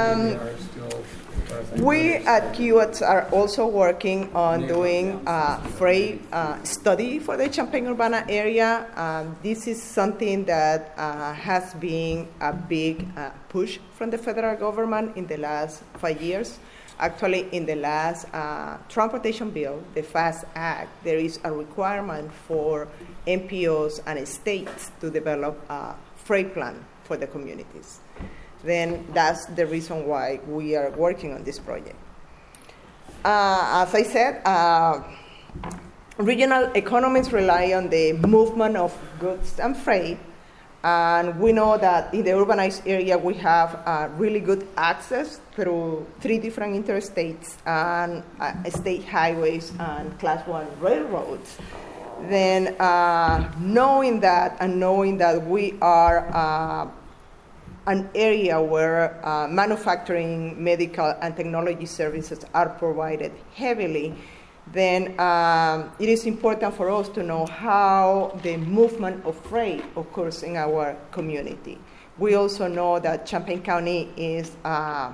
We at QOTS are also working on doing a freight study for the Champaign-Urbana area. This is something that has been a big push from the federal government in the last 5 years. Actually, in the last transportation bill, the FAST Act, there is a requirement for MPOs and states to develop a freight plan for the communities. Then that's the reason why we are working on this project. As I said, regional economies rely on the movement of goods and freight. And we know that in the urbanized area, we have really good access through 3 different interstates and state highways and Class 1 railroads. Then knowing that we are an area where manufacturing, medical, and technology services are provided heavily, then it is important for us to know how the movement of freight occurs in our community. We also know that Champaign County is a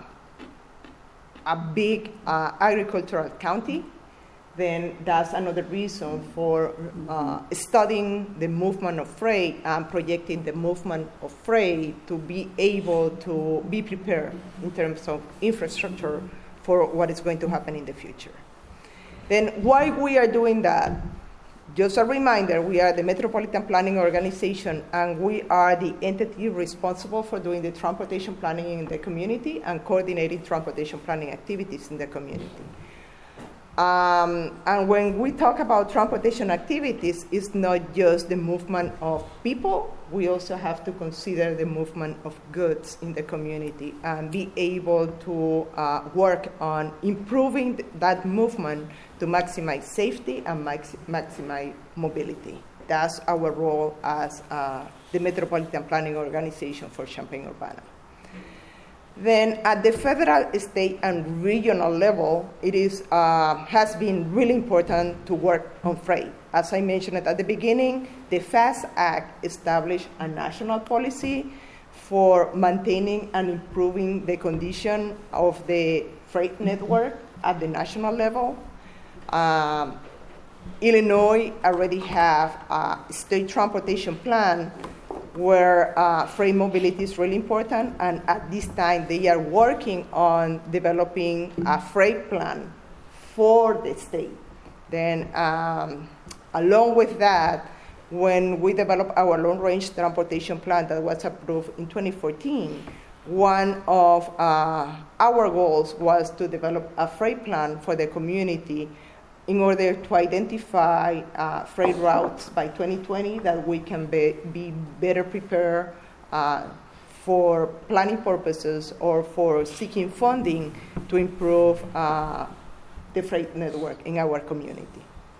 big agricultural county. Then that's another reason for studying the movement of freight and projecting the movement of freight to be able to be prepared in terms of infrastructure for what is going to happen in the future. Then why we are doing that? Just a reminder, we are the Metropolitan Planning Organization, and we are the entity responsible for doing the transportation planning in the community and coordinating transportation planning activities in the community. And when we talk about transportation activities, it's not just the movement of people. We also have to consider the movement of goods in the community and be able to work on improving that movement to maximize safety and maximize mobility. That's our role as the Metropolitan Planning Organization for Champaign-Urbana. Then at the federal, state, and regional level, it is, has been really important to work on freight. As I mentioned at the beginning, the FAST Act established a national policy for maintaining and improving the condition of the freight network at the national level. Illinois already have a state transportation plan where freight mobility is really important, and at this time they are working on developing a freight plan for the state. Then along with that, when we developed our long-range transportation plan that was approved in 2014, one of our goals was to develop a freight plan for the community in order to identify freight routes by 2020 that we can be better prepared for planning purposes or for seeking funding to improve the freight network in our community.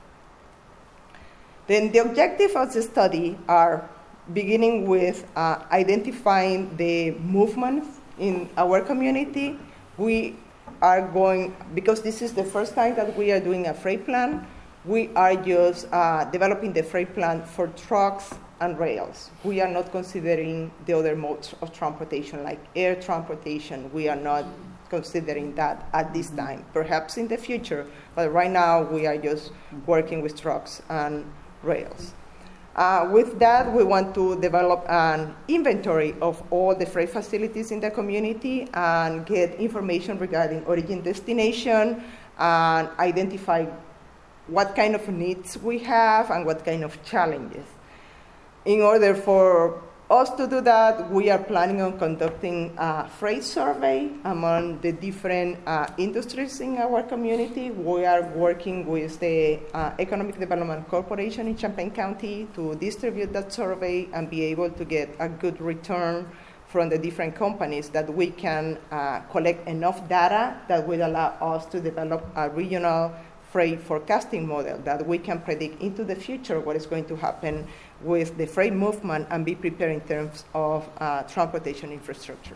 Then the objectives of the study are beginning with identifying the movement in our community. We are going, because this is the first time that we are doing a freight plan, we are just developing the freight plan for trucks and rails. We are not considering the other modes of transportation, like air transportation. We are not considering that at this time, perhaps in the future, but right now we are just working with trucks and rails. With that, we want to develop an inventory of all the freight facilities in the community and get information regarding origin destination and identify what kind of needs we have and what kind of challenges. In order for us to do that, we are planning on conducting a freight survey among the different industries in our community. We are working with the Economic Development Corporation in Champaign County to distribute that survey and be able to get a good return from the different companies that we can collect enough data that will allow us to develop a regional freight forecasting model that we can predict into the future what is going to happen with the freight movement and be prepared in terms of transportation infrastructure.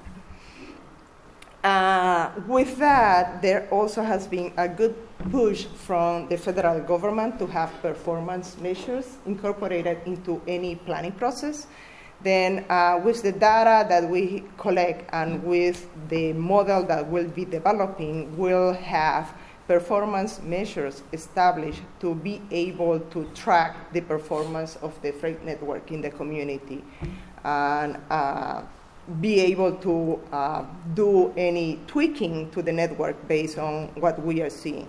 With that, there also has been a good push from the federal government to have performance measures incorporated into any planning process. Then with the data that we collect and with the model that we'll be developing, we'll have performance measures established to be able to track the performance of the freight network in the community and be able to do any tweaking to the network based on what we are seeing.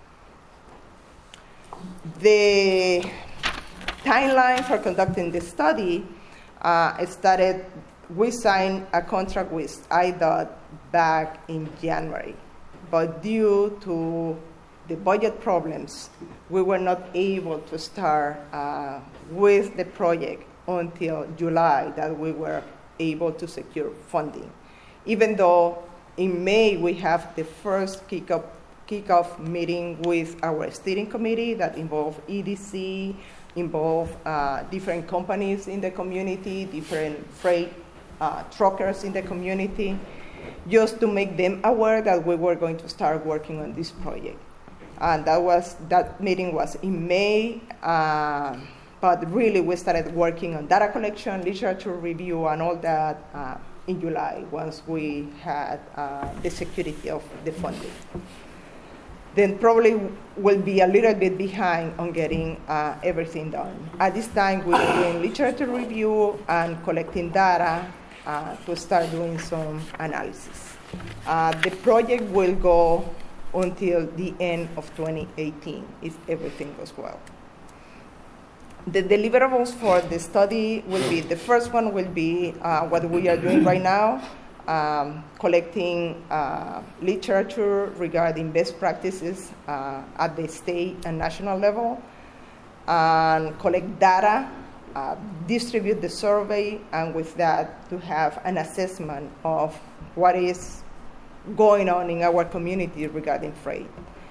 The timeline for conducting the study started, we signed a contract with IDOT back in January. But due to the budget problems, we were not able to start with the project until July that we were able to secure funding. Even though in May we have the first kickoff meeting with our steering committee that involved EDC, involved different companies in the community, different freight truckers in the community, just to make them aware that we were going to start working on this project. And that meeting was in May, but really we started working on data collection, literature review, and all that in July once we had the security of the funding. Then probably will be a little bit behind on getting everything done. At this time, we're doing literature review and collecting data to start doing some analysis. The project will go until the end of 2018 if everything goes well. The deliverables for the study will be, the first one will be what we are doing right now, collecting literature regarding best practices at the state and national level, and collect data, distribute the survey, and with that to have an assessment of what is going on in our community regarding freight.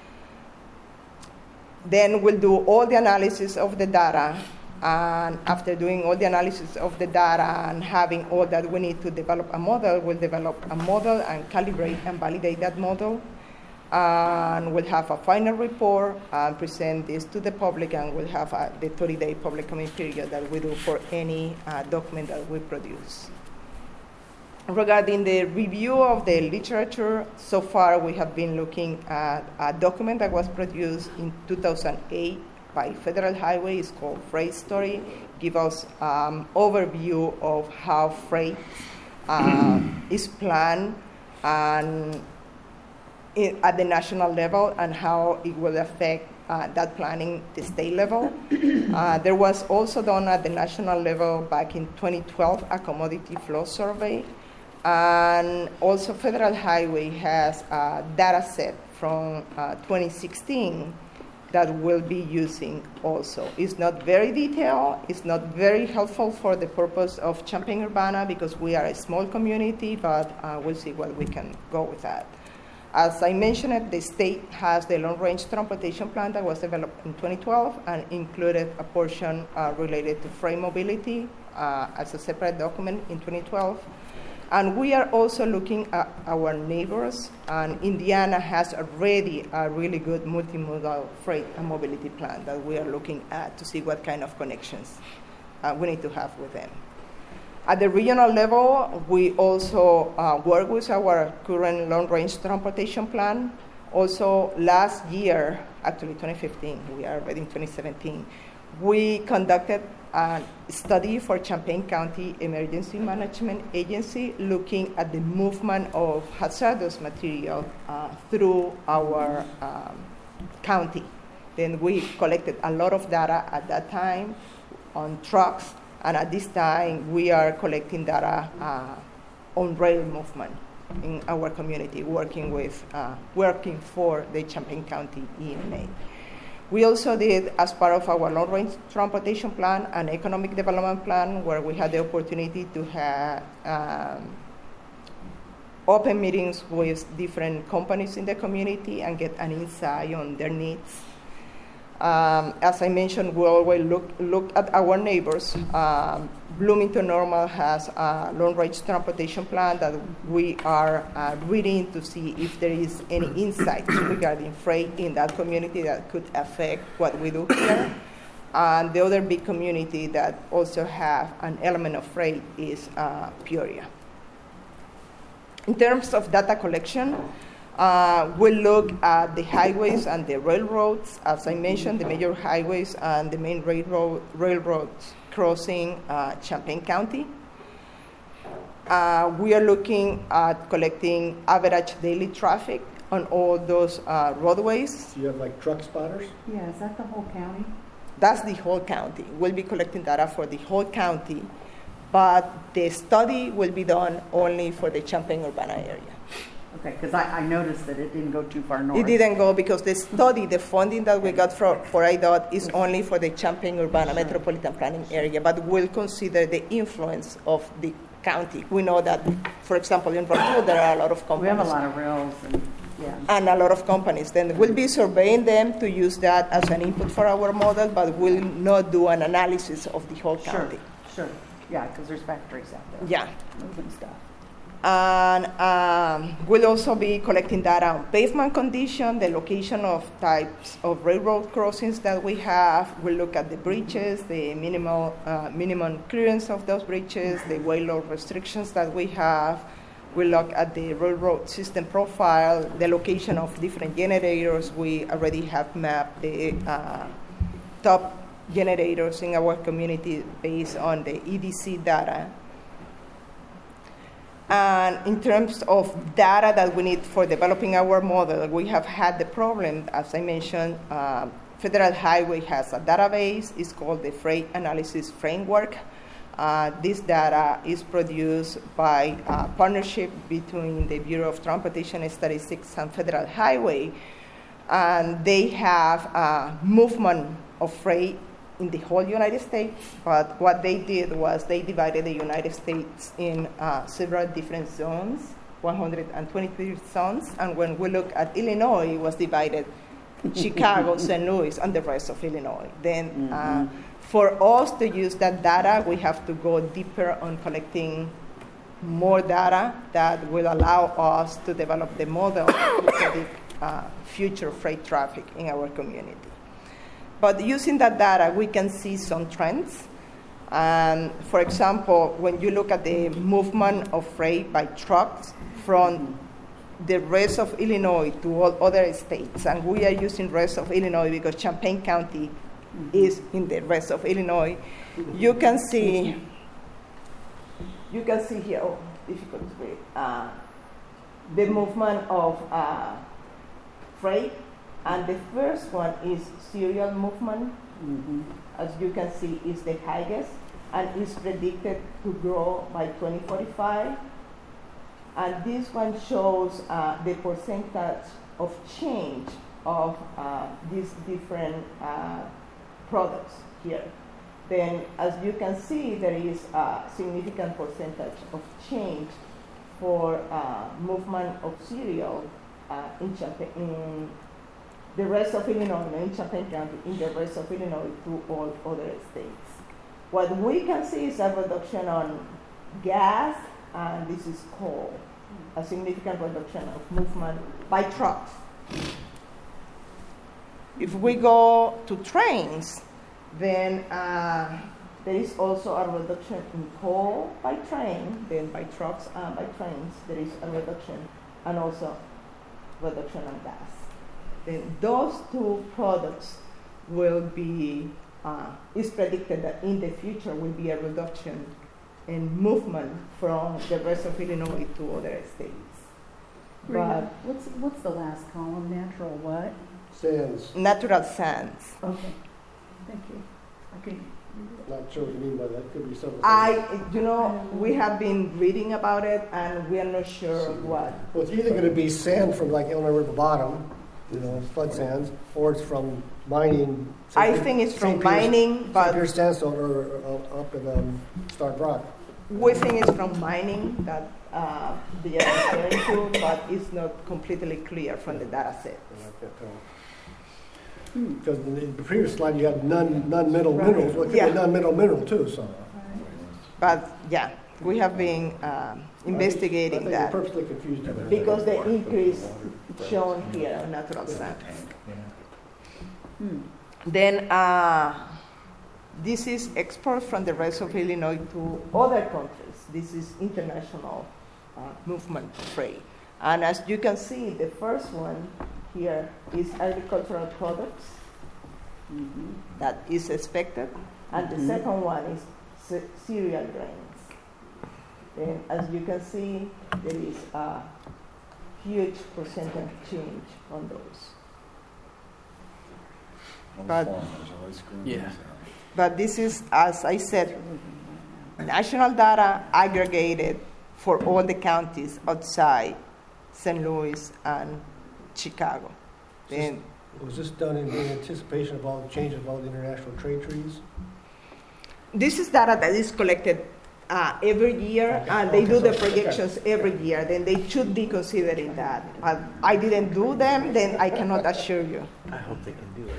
Then we'll do all the analysis of the data, and after doing all the analysis of the data and having all that we need to develop a model, we'll develop a model and calibrate and validate that model. And we'll have a final report and present this to the public, and we'll have the 30-day public comment period that we do for any document that we produce. Regarding the review of the literature, so far we have been looking at a document that was produced in 2008 by Federal Highway. It's called Freight Story. Give us overview of how freight is planned and at the national level and how it will affect that planning at the state level. There was also done at the national level back in 2012 a commodity flow survey. And also Federal Highway has a data set from 2016 that we'll be using also. It's not very detailed, it's not very helpful for the purpose of Champaign-Urbana because we are a small community, but we'll see what we can go with that. As I mentioned, the state has the long-range transportation plan that was developed in 2012 and included a portion related to freight mobility as a separate document in 2012. And we are also looking at our neighbors, and Indiana has already a really good multimodal freight and mobility plan that we are looking at to see what kind of connections we need to have with them. At the regional level, we also work with our current long-range transportation plan. Also, last year, actually 2015, we are already in 2017, we conducted a study for Champaign County Emergency Management Agency looking at the movement of hazardous material through our county. Then we collected a lot of data at that time on trucks, and at this time we are collecting data on rail movement in our community, working for the Champaign County EMA. We also did, as part of our long-range transportation plan, an economic development plan where we had the opportunity to have open meetings with different companies in the community and get an insight on their needs. As I mentioned, we always look at our neighbors. Bloomington-Normal has a long-range transportation plan that we are reading to see if there is any insights regarding freight in that community that could affect what we do here. And the other big community that also have an element of freight is Peoria. In terms of data collection, we'll look at the highways and the railroads. As I mentioned, the major highways and the main railroads crossing Champaign County. We are looking at collecting average daily traffic on all those roadways. Do you have like truck spotters? Yeah, is that the whole county? That's the whole county. We'll be collecting data for the whole county, but the study will be done only for the Champaign-Urbana area. Okay, because I noticed that it didn't go too far north. It didn't go because the study, the funding that we got for IDOT is only for the Champaign-Urbana metropolitan planning area, but we'll consider the influence of the county. We know that, for example, in Rockville, there are a lot of companies. We have a lot of rails and a lot of companies. Then we'll be surveying them to use that as an input for our model, but we'll not do an analysis of the whole county. Sure. Yeah, because there's factories out there. Yeah. Moving stuff. And we'll also be collecting data on pavement condition, the location of types of railroad crossings that we have. We'll look at the bridges, the minimum clearance of those bridges, the weight load restrictions that we have. We'll look at the railroad system profile, the location of different generators. We already have mapped the top generators in our community based on the EDC data. And in terms of data that we need for developing our model, we have had the problem, as I mentioned, Federal Highway has a database. It's called the Freight Analysis Framework. This data is produced by a partnership between the Bureau of Transportation Statistics and Federal Highway. And they have a movement of freight in the whole United States, but what they did was they divided the United States in several different zones, 123 zones, and when we look at Illinois, it was divided Chicago, St. Louis, and the rest of Illinois. Then for us to use that data, we have to go deeper on collecting more data that will allow us to develop the model to predict future freight traffic in our community. But using that data, we can see some trends. For example, when you look at the movement of freight by trucks from the rest of Illinois to all other states, and we are using rest of Illinois because Champaign County is in the rest of Illinois, you can see here, oh, difficult to read, the movement of freight And the first one is serial movement. As you can see, is the highest and is predicted to grow by 2045. And this one shows the percentage of change of these different products here. Then, as you can see, there is a significant percentage of change for movement of cereal in the rest of Illinois, in Champaign County, in the rest of Illinois to all other states. What we can see is a reduction on gas, and this is coal, a significant reduction of movement by trucks. If we go to trains, then there is also a reduction in coal by train, then by trucks and by trains, there is a reduction, and also reduction on gas. Then those two products will be, it's predicted that in the future will be a reduction in movement from the rest of Illinois to other states. But what's the last column? Natural what? Sands. Natural sands. Okay, thank you. Okay. Not sure what you mean by that. Could be something. We have been reading about it, and we are not sure what. Well, it's either going to be sand from like Illinois River bottom, flood sands, or it's from mining. I think it's from mining, but St. Pierce sandstone or up in Stark Rock. We think it's from mining that they are referring to, but it's not completely clear from the data set. Because in the previous slide you had non-metal minerals. Well, it could be a non-metal mineral too. So. But yeah, we have been investigating that. Purposely confused because the increase shown here on natural sand. Then this is exports from the rest of Illinois to other countries. This is international movement trade. And as you can see, the first one here is agricultural products that is expected, and the second one is cereal grains. Then, as you can see, there is a huge percentage change on those. But this is, as I said, national data aggregated for all the counties outside St. Louis and Chicago. Then, was this done in anticipation of all the changes of all the international trade treaties? This is data that is collected every year, and they do the projections every year. Then they should be considering that. But I didn't do them, then I cannot assure you. I hope they can do it.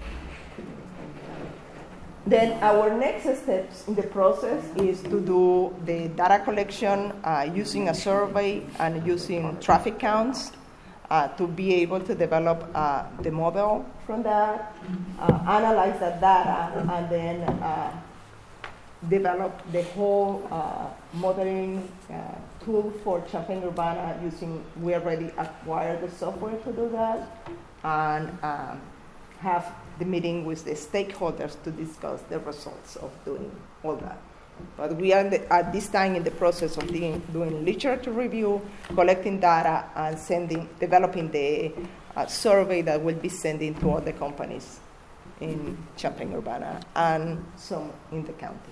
Then our next steps in the process is to do the data collection using a survey and using traffic counts to be able to develop the model from that, analyze that data, and then develop the whole modeling tool for Champaign-Urbana using, we already acquired the software to do that, and have the meeting with the stakeholders to discuss the results of doing all that. But we are at this time in the process of doing literature review, collecting data, and developing the survey that we'll be sending to all the companies in Champaign-Urbana and some in the county.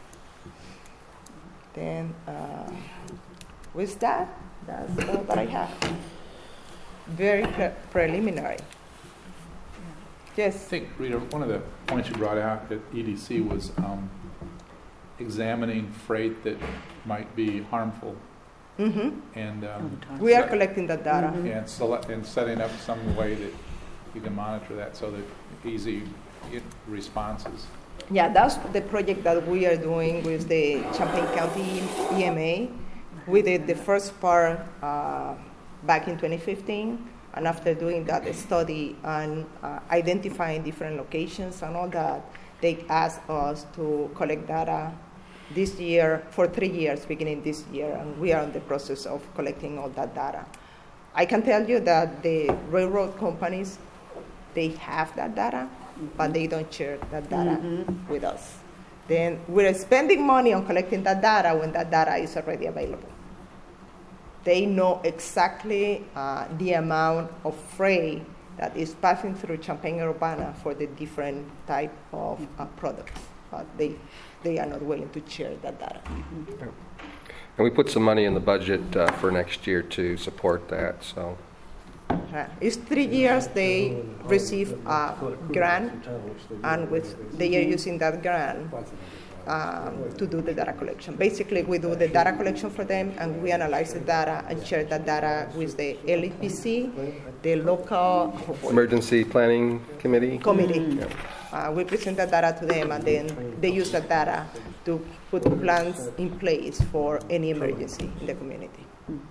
Then, with that, that's all that I have. Very preliminary. Yes? I think, Rita, one of the points you brought out at EDC was examining freight that might be harmful. And we are collecting that data. And setting up some way that you can monitor that so that easy responses. Yeah, that's the project that we are doing with the Champaign County EMA. We did the first part back in 2015, and after doing that study and identifying different locations and all that, they asked us to collect data this year for 3 years, beginning this year, and we are in the process of collecting all that data. I can tell you that the railroad companies, they have that data, but they don't share that data with us. Then we're spending money on collecting that data when that data is already available. They know exactly the amount of freight that is passing through Champaign-Urbana for the different type of products. They are not willing to share that data. And we put some money in the budget for next year to support that. So It's 3 years they receive a grant, and they are using that grant to do the data collection. Basically, we do the data collection for them, and we analyze the data and share that data with the LEPC, the local Emergency Planning Committee. Yeah. We present that data to them, and then they use that data to put plans in place for any emergency in the community.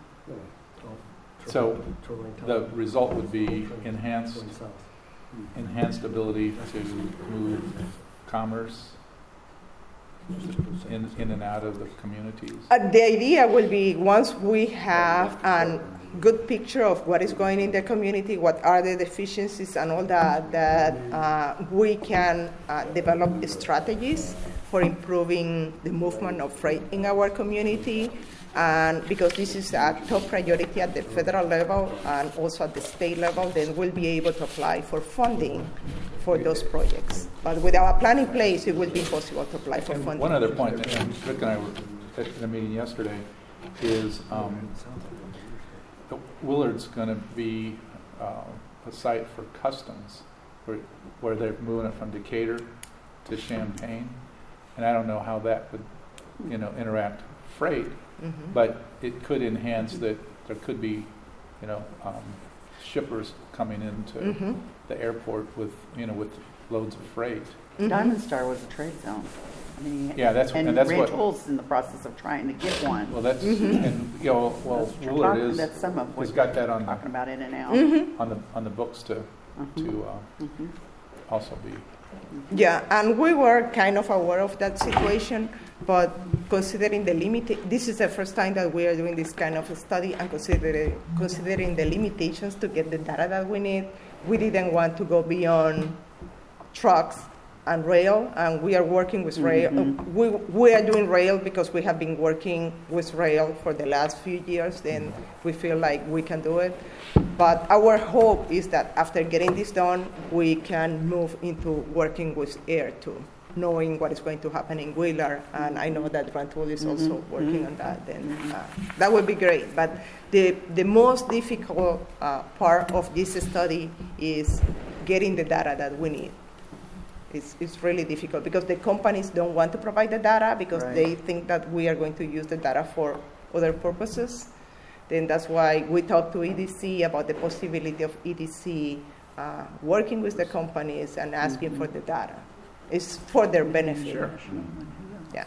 So the result would be enhanced ability to move commerce in and out of the communities. The idea will be, once we have a good picture of what is going in the community, what are the deficiencies and all that we can develop strategies for improving the movement of freight in our community. And because this is a top priority at the federal level and also at the state level, then we'll be able to apply for funding for those projects. But without a plan in place, it will be impossible to apply for funding. One other point that Rick and I were at a meeting yesterday is Willard's going to be a site for customs, where they're moving it from Decatur to Champaign, and I don't know how that would, interact freight. Mm-hmm. But it could enhance that there could be, shippers coming into mm-hmm. the airport with loads of freight. Mm-hmm. Diamond Star was a trade zone. I mean, that's Ranch Hole's in the process of trying to get one. Well, that's mm-hmm. Willard that's some of what has got that on talking about in and out mm-hmm. on the books to also be. Yeah, and we were kind of aware of that situation, but considering this is the first time that we are doing this kind of a study, and considering the limitations to get the data that we need, we didn't want to go beyond trucks and rail, and we are working with rail. Mm-hmm. We are doing rail because we have been working with rail for the last few years, then we feel like we can do it. But our hope is that after getting this done, we can move into working with air too, knowing what is going to happen in Willard, and I know that Rantoul is also working on that, then that would be great. But the most difficult part of this study is getting the data that we need. It's really difficult because the companies don't want to provide the data because they think that we are going to use the data for other purposes. Then that's why we talked to EDC about the possibility of EDC working with the companies and asking for the data. It's for their benefit. Sure. Yeah.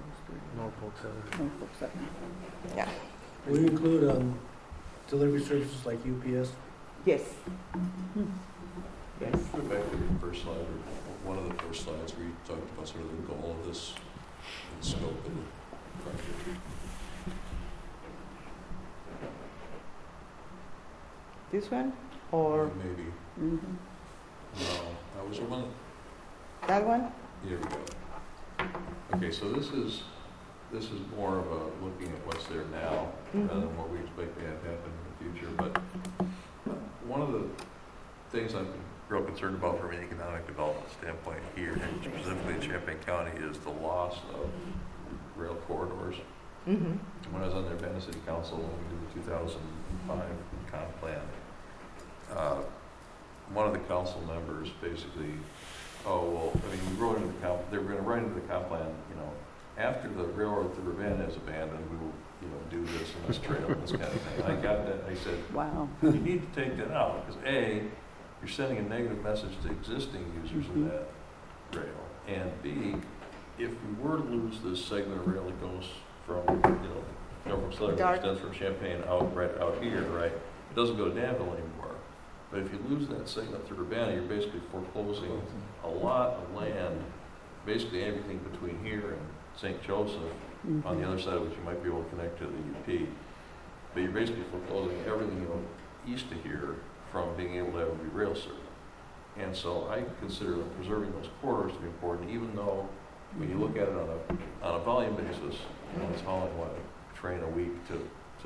Yeah. Will you include delivery services like UPS? Yes. Yes. Go back to your first slide, or one of the first slides where you talked about sort of the goal of this, the scope of the project. This one? Or? Maybe. Mm-hmm. No, that was the one. That one? Here we go. Okay, so this is more of a looking at what's there now rather than what we expect to have happen in the future. But one of the things I'm real concerned about from an economic development standpoint here, and specifically in Champaign County, is the loss of rail corridors. Mm-hmm. When I was on the Urbana City Council when we did the 2005 comp plan, one of the council members basically, they were going to write into the comp plan, after the railroad through Urbana is abandoned, we will, do this and this trail and this kind of thing. I got that. I said, wow, you need to take that out because A, you're sending a negative message to existing users of that rail, and B, if we were to lose this segment of rail that goes from, from Southern extends from Champaign out here, right? It doesn't go to Danville anymore. But if you lose that segment through Urbana, you're basically foreclosing a lot of land, basically everything between here and St. Joseph, on the other side of which you might be able to connect to the UP. But you're basically foreclosing everything east of here from being able to have a rail service. And so I consider preserving those corridors to be important, even though when you look at it on a volume basis, it's hauling a train a week to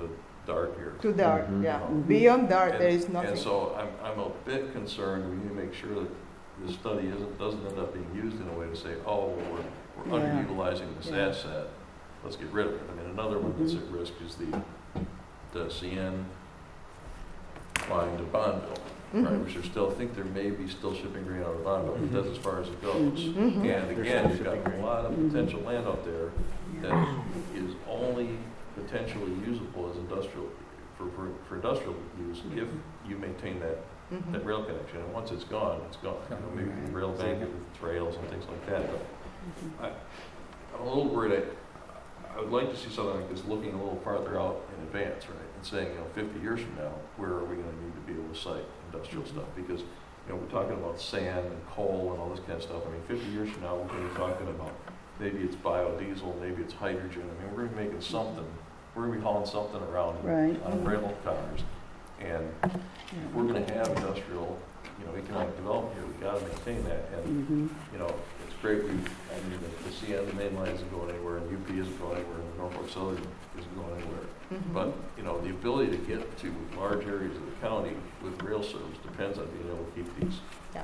dark here. Too dark, yeah. Beyond dark, there is nothing. And so I'm a bit concerned, we need to make sure that this study doesn't end up being used in a way to say, oh, well, we're underutilizing this asset, let's get rid of it. I mean, another one that's at risk is the CN line to Bonneville, right, which I think there may be still shipping grain out of Bonneville, but that's as far as it goes. And again, you've got a lot of potential land out there that is only potentially usable as industrial, for industrial use if you maintain that rail connection. And once it's gone, it's gone. You know, maybe rail bank it with trails and things like that. But I'm a little worried. I would like to see something like this looking a little farther out in advance, right? And saying, 50 years from now, where are we going to need to be able to site industrial stuff? Because, we're talking about sand and coal and all this kind of stuff. I mean, 50 years from now, we're going to be talking about maybe it's biodiesel, maybe it's hydrogen. I mean, we're going to be making something. We're going to be hauling something around on rail cars. And if we're going to have industrial, economic development here, we've got to maintain that. And, it's great. The CN, the main line isn't going anywhere, and UP isn't going anywhere, and the Norfolk Southern isn't going anywhere. But, the ability to get to large areas of the county with rail service depends on being able to keep these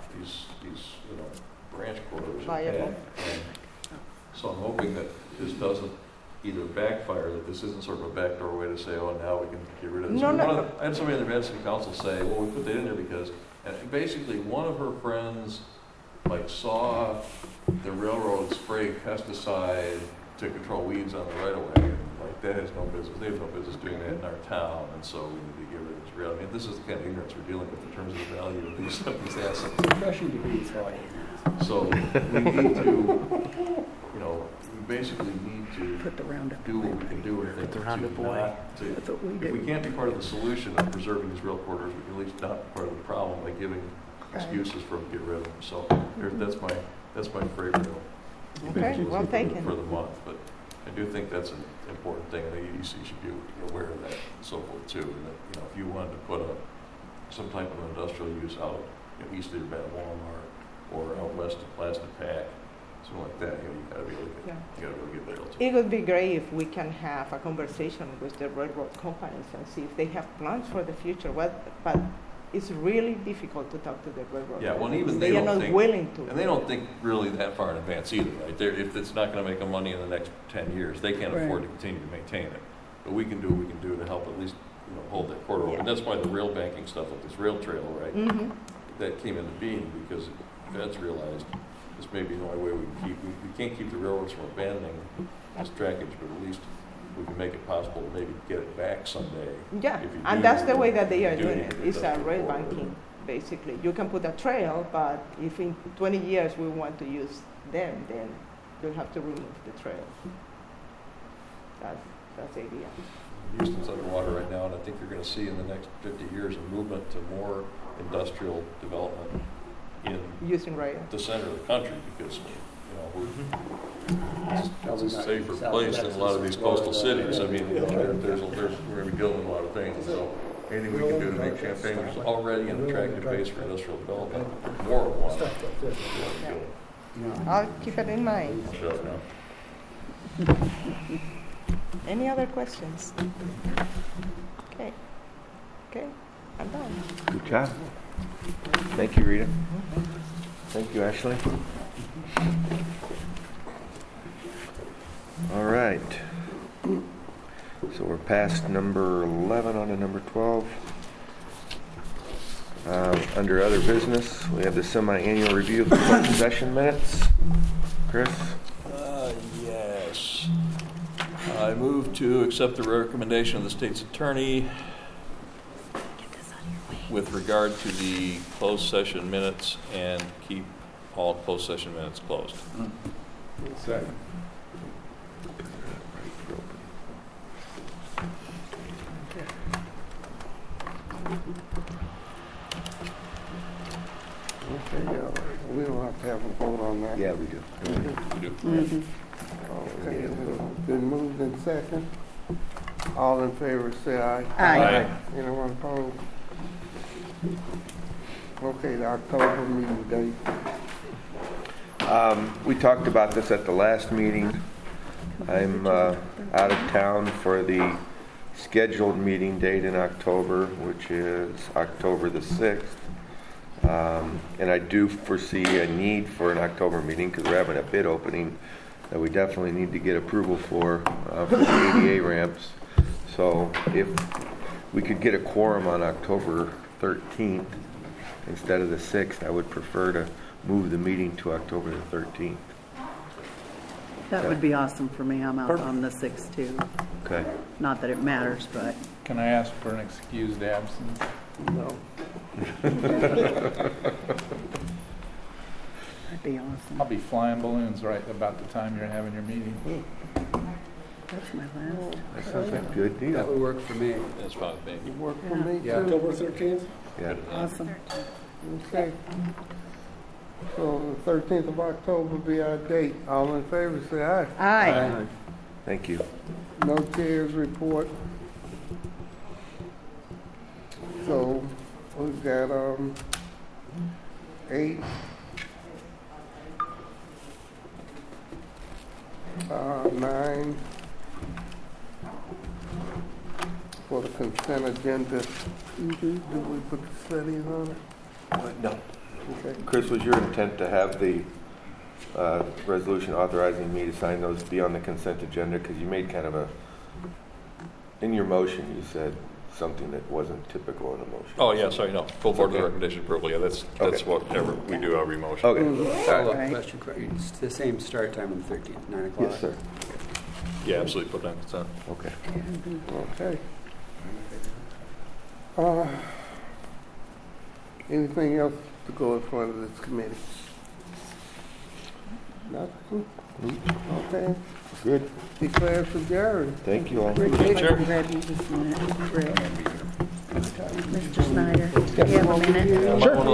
branch corridors intact. So I'm hoping that this doesn't either backfire, that this isn't sort of a backdoor way to say, oh, now we can get rid of this. I had somebody in the Madison City Council say, well, we put that in there because, and basically one of her friends saw the railroad spray pesticide to control weeds on the right of way. That has no business. They have no business doing that in our town, and so we need to get rid of this rail. I mean, this is the kind of ignorance we're dealing with in terms of the value of these assets. Refreshing to be so we need to, we basically need to put the Roundup do what we can do with it. If we can't be part of the solution of preserving these rail corridors, we can at least not be part of the problem by giving excuses for them to get rid of them. So that's my freight rail. Okay, well taken. For the month, but I do think that's an important thing, and the EDC should be aware of that and so forth too. And that, if you wanted to put some type of industrial use out east of your Walmart or out west of Plastic Pack, something like that, you gotta be able to get there too. It would be great if we can have a conversation with the railroad companies and see if they have plans for the future. But it's really difficult to talk to the railroad. Yeah, well, even they are not willing to. And they don't think really that far in advance either, right? If it's not going to make them money in the next 10 years, they can't afford to continue to maintain it. But we can do what we can do to help at least hold that corridor. And that's why the rail banking stuff, like this rail trail, right? That came into being because feds realized this may be the only way we can we can't keep the railroads from abandoning this trackage, but at least we can make it possible to maybe get it back someday. Yeah, and that's the way that they are doing it. It's a rail banking, basically. You can put a trail, but if in 20 years we want to use them, then you'll have to remove the trail. That's the idea. Houston's underwater right now, and I think you're going to see in the next 50 years a movement to more industrial development in using rail. The center of the country, because it's a safer place than a lot of these coastal cities. I mean, we're going to be dealing with a lot of things. So anything we can do to make Champaign, which is already an attractive base for industrial development, more of one. I'll keep it in mind. Any other questions? Okay, I'm done. Good job. Thank you, Rita. Thank you, Ashley. All right. So we're past number 11 on to number 12. Under other business, we have the semi-annual review of the closed session minutes. Chris? Yes. I move to accept the recommendation of the state's attorney with regard to the closed session minutes and keep all closed session minutes closed. Second. Okay, we don't have to have a vote on that. Yeah, we do. We do. Okay, it's been moved in second. All in favor say aye. Aye. Anyone opposed? Okay, the October meeting date. We talked about this at the last meeting. I'm out of town for the scheduled meeting date in October, which is October the 6th. And I do foresee a need for an October meeting because we're having a bid opening that we definitely need to get approval for the ADA ramps. So if we could get a quorum on October 13th instead of the 6th, I would prefer to move the meeting to October the 13th. That would be awesome for me. I'm out on the 6th too. Okay. Not that it matters, but. Can I ask for an excused absence? No. That'd be awesome. I'll be flying balloons right about the time you're having your meeting. That's my last. That sounds like a good deal. That would work for me. That's fine with me. It work for me Yeah. too. October 13th? Yeah. Awesome. Okay. So the 13th of October will be our date. All in favor, say aye. Aye. Thank you. No chairs report. So we've got 8, 9 for the consent agenda. Do we put the studies on it? No. Okay. Chris, was your intent to have the resolution authorizing me to sign those be on the consent agenda? Because you made kind of a, in your motion, you said something that wasn't typical in a motion. Oh, yeah, sorry, no, full board Okay. recommendation approval, yeah, that's Okay. whatever we do every motion. Okay. All right. Follow-up question, it's the same start time on the 13th, 9 o'clock? Yes, sir. Yeah, absolutely, put that on consent. Okay. Okay. Anything else to go in front of this committee? Nothing? Okay. Good. Declare adjourned. Thank you all. Rick, if I can grab you just a minute. Rick. Mr. Snyder, do you have a minute? Sure.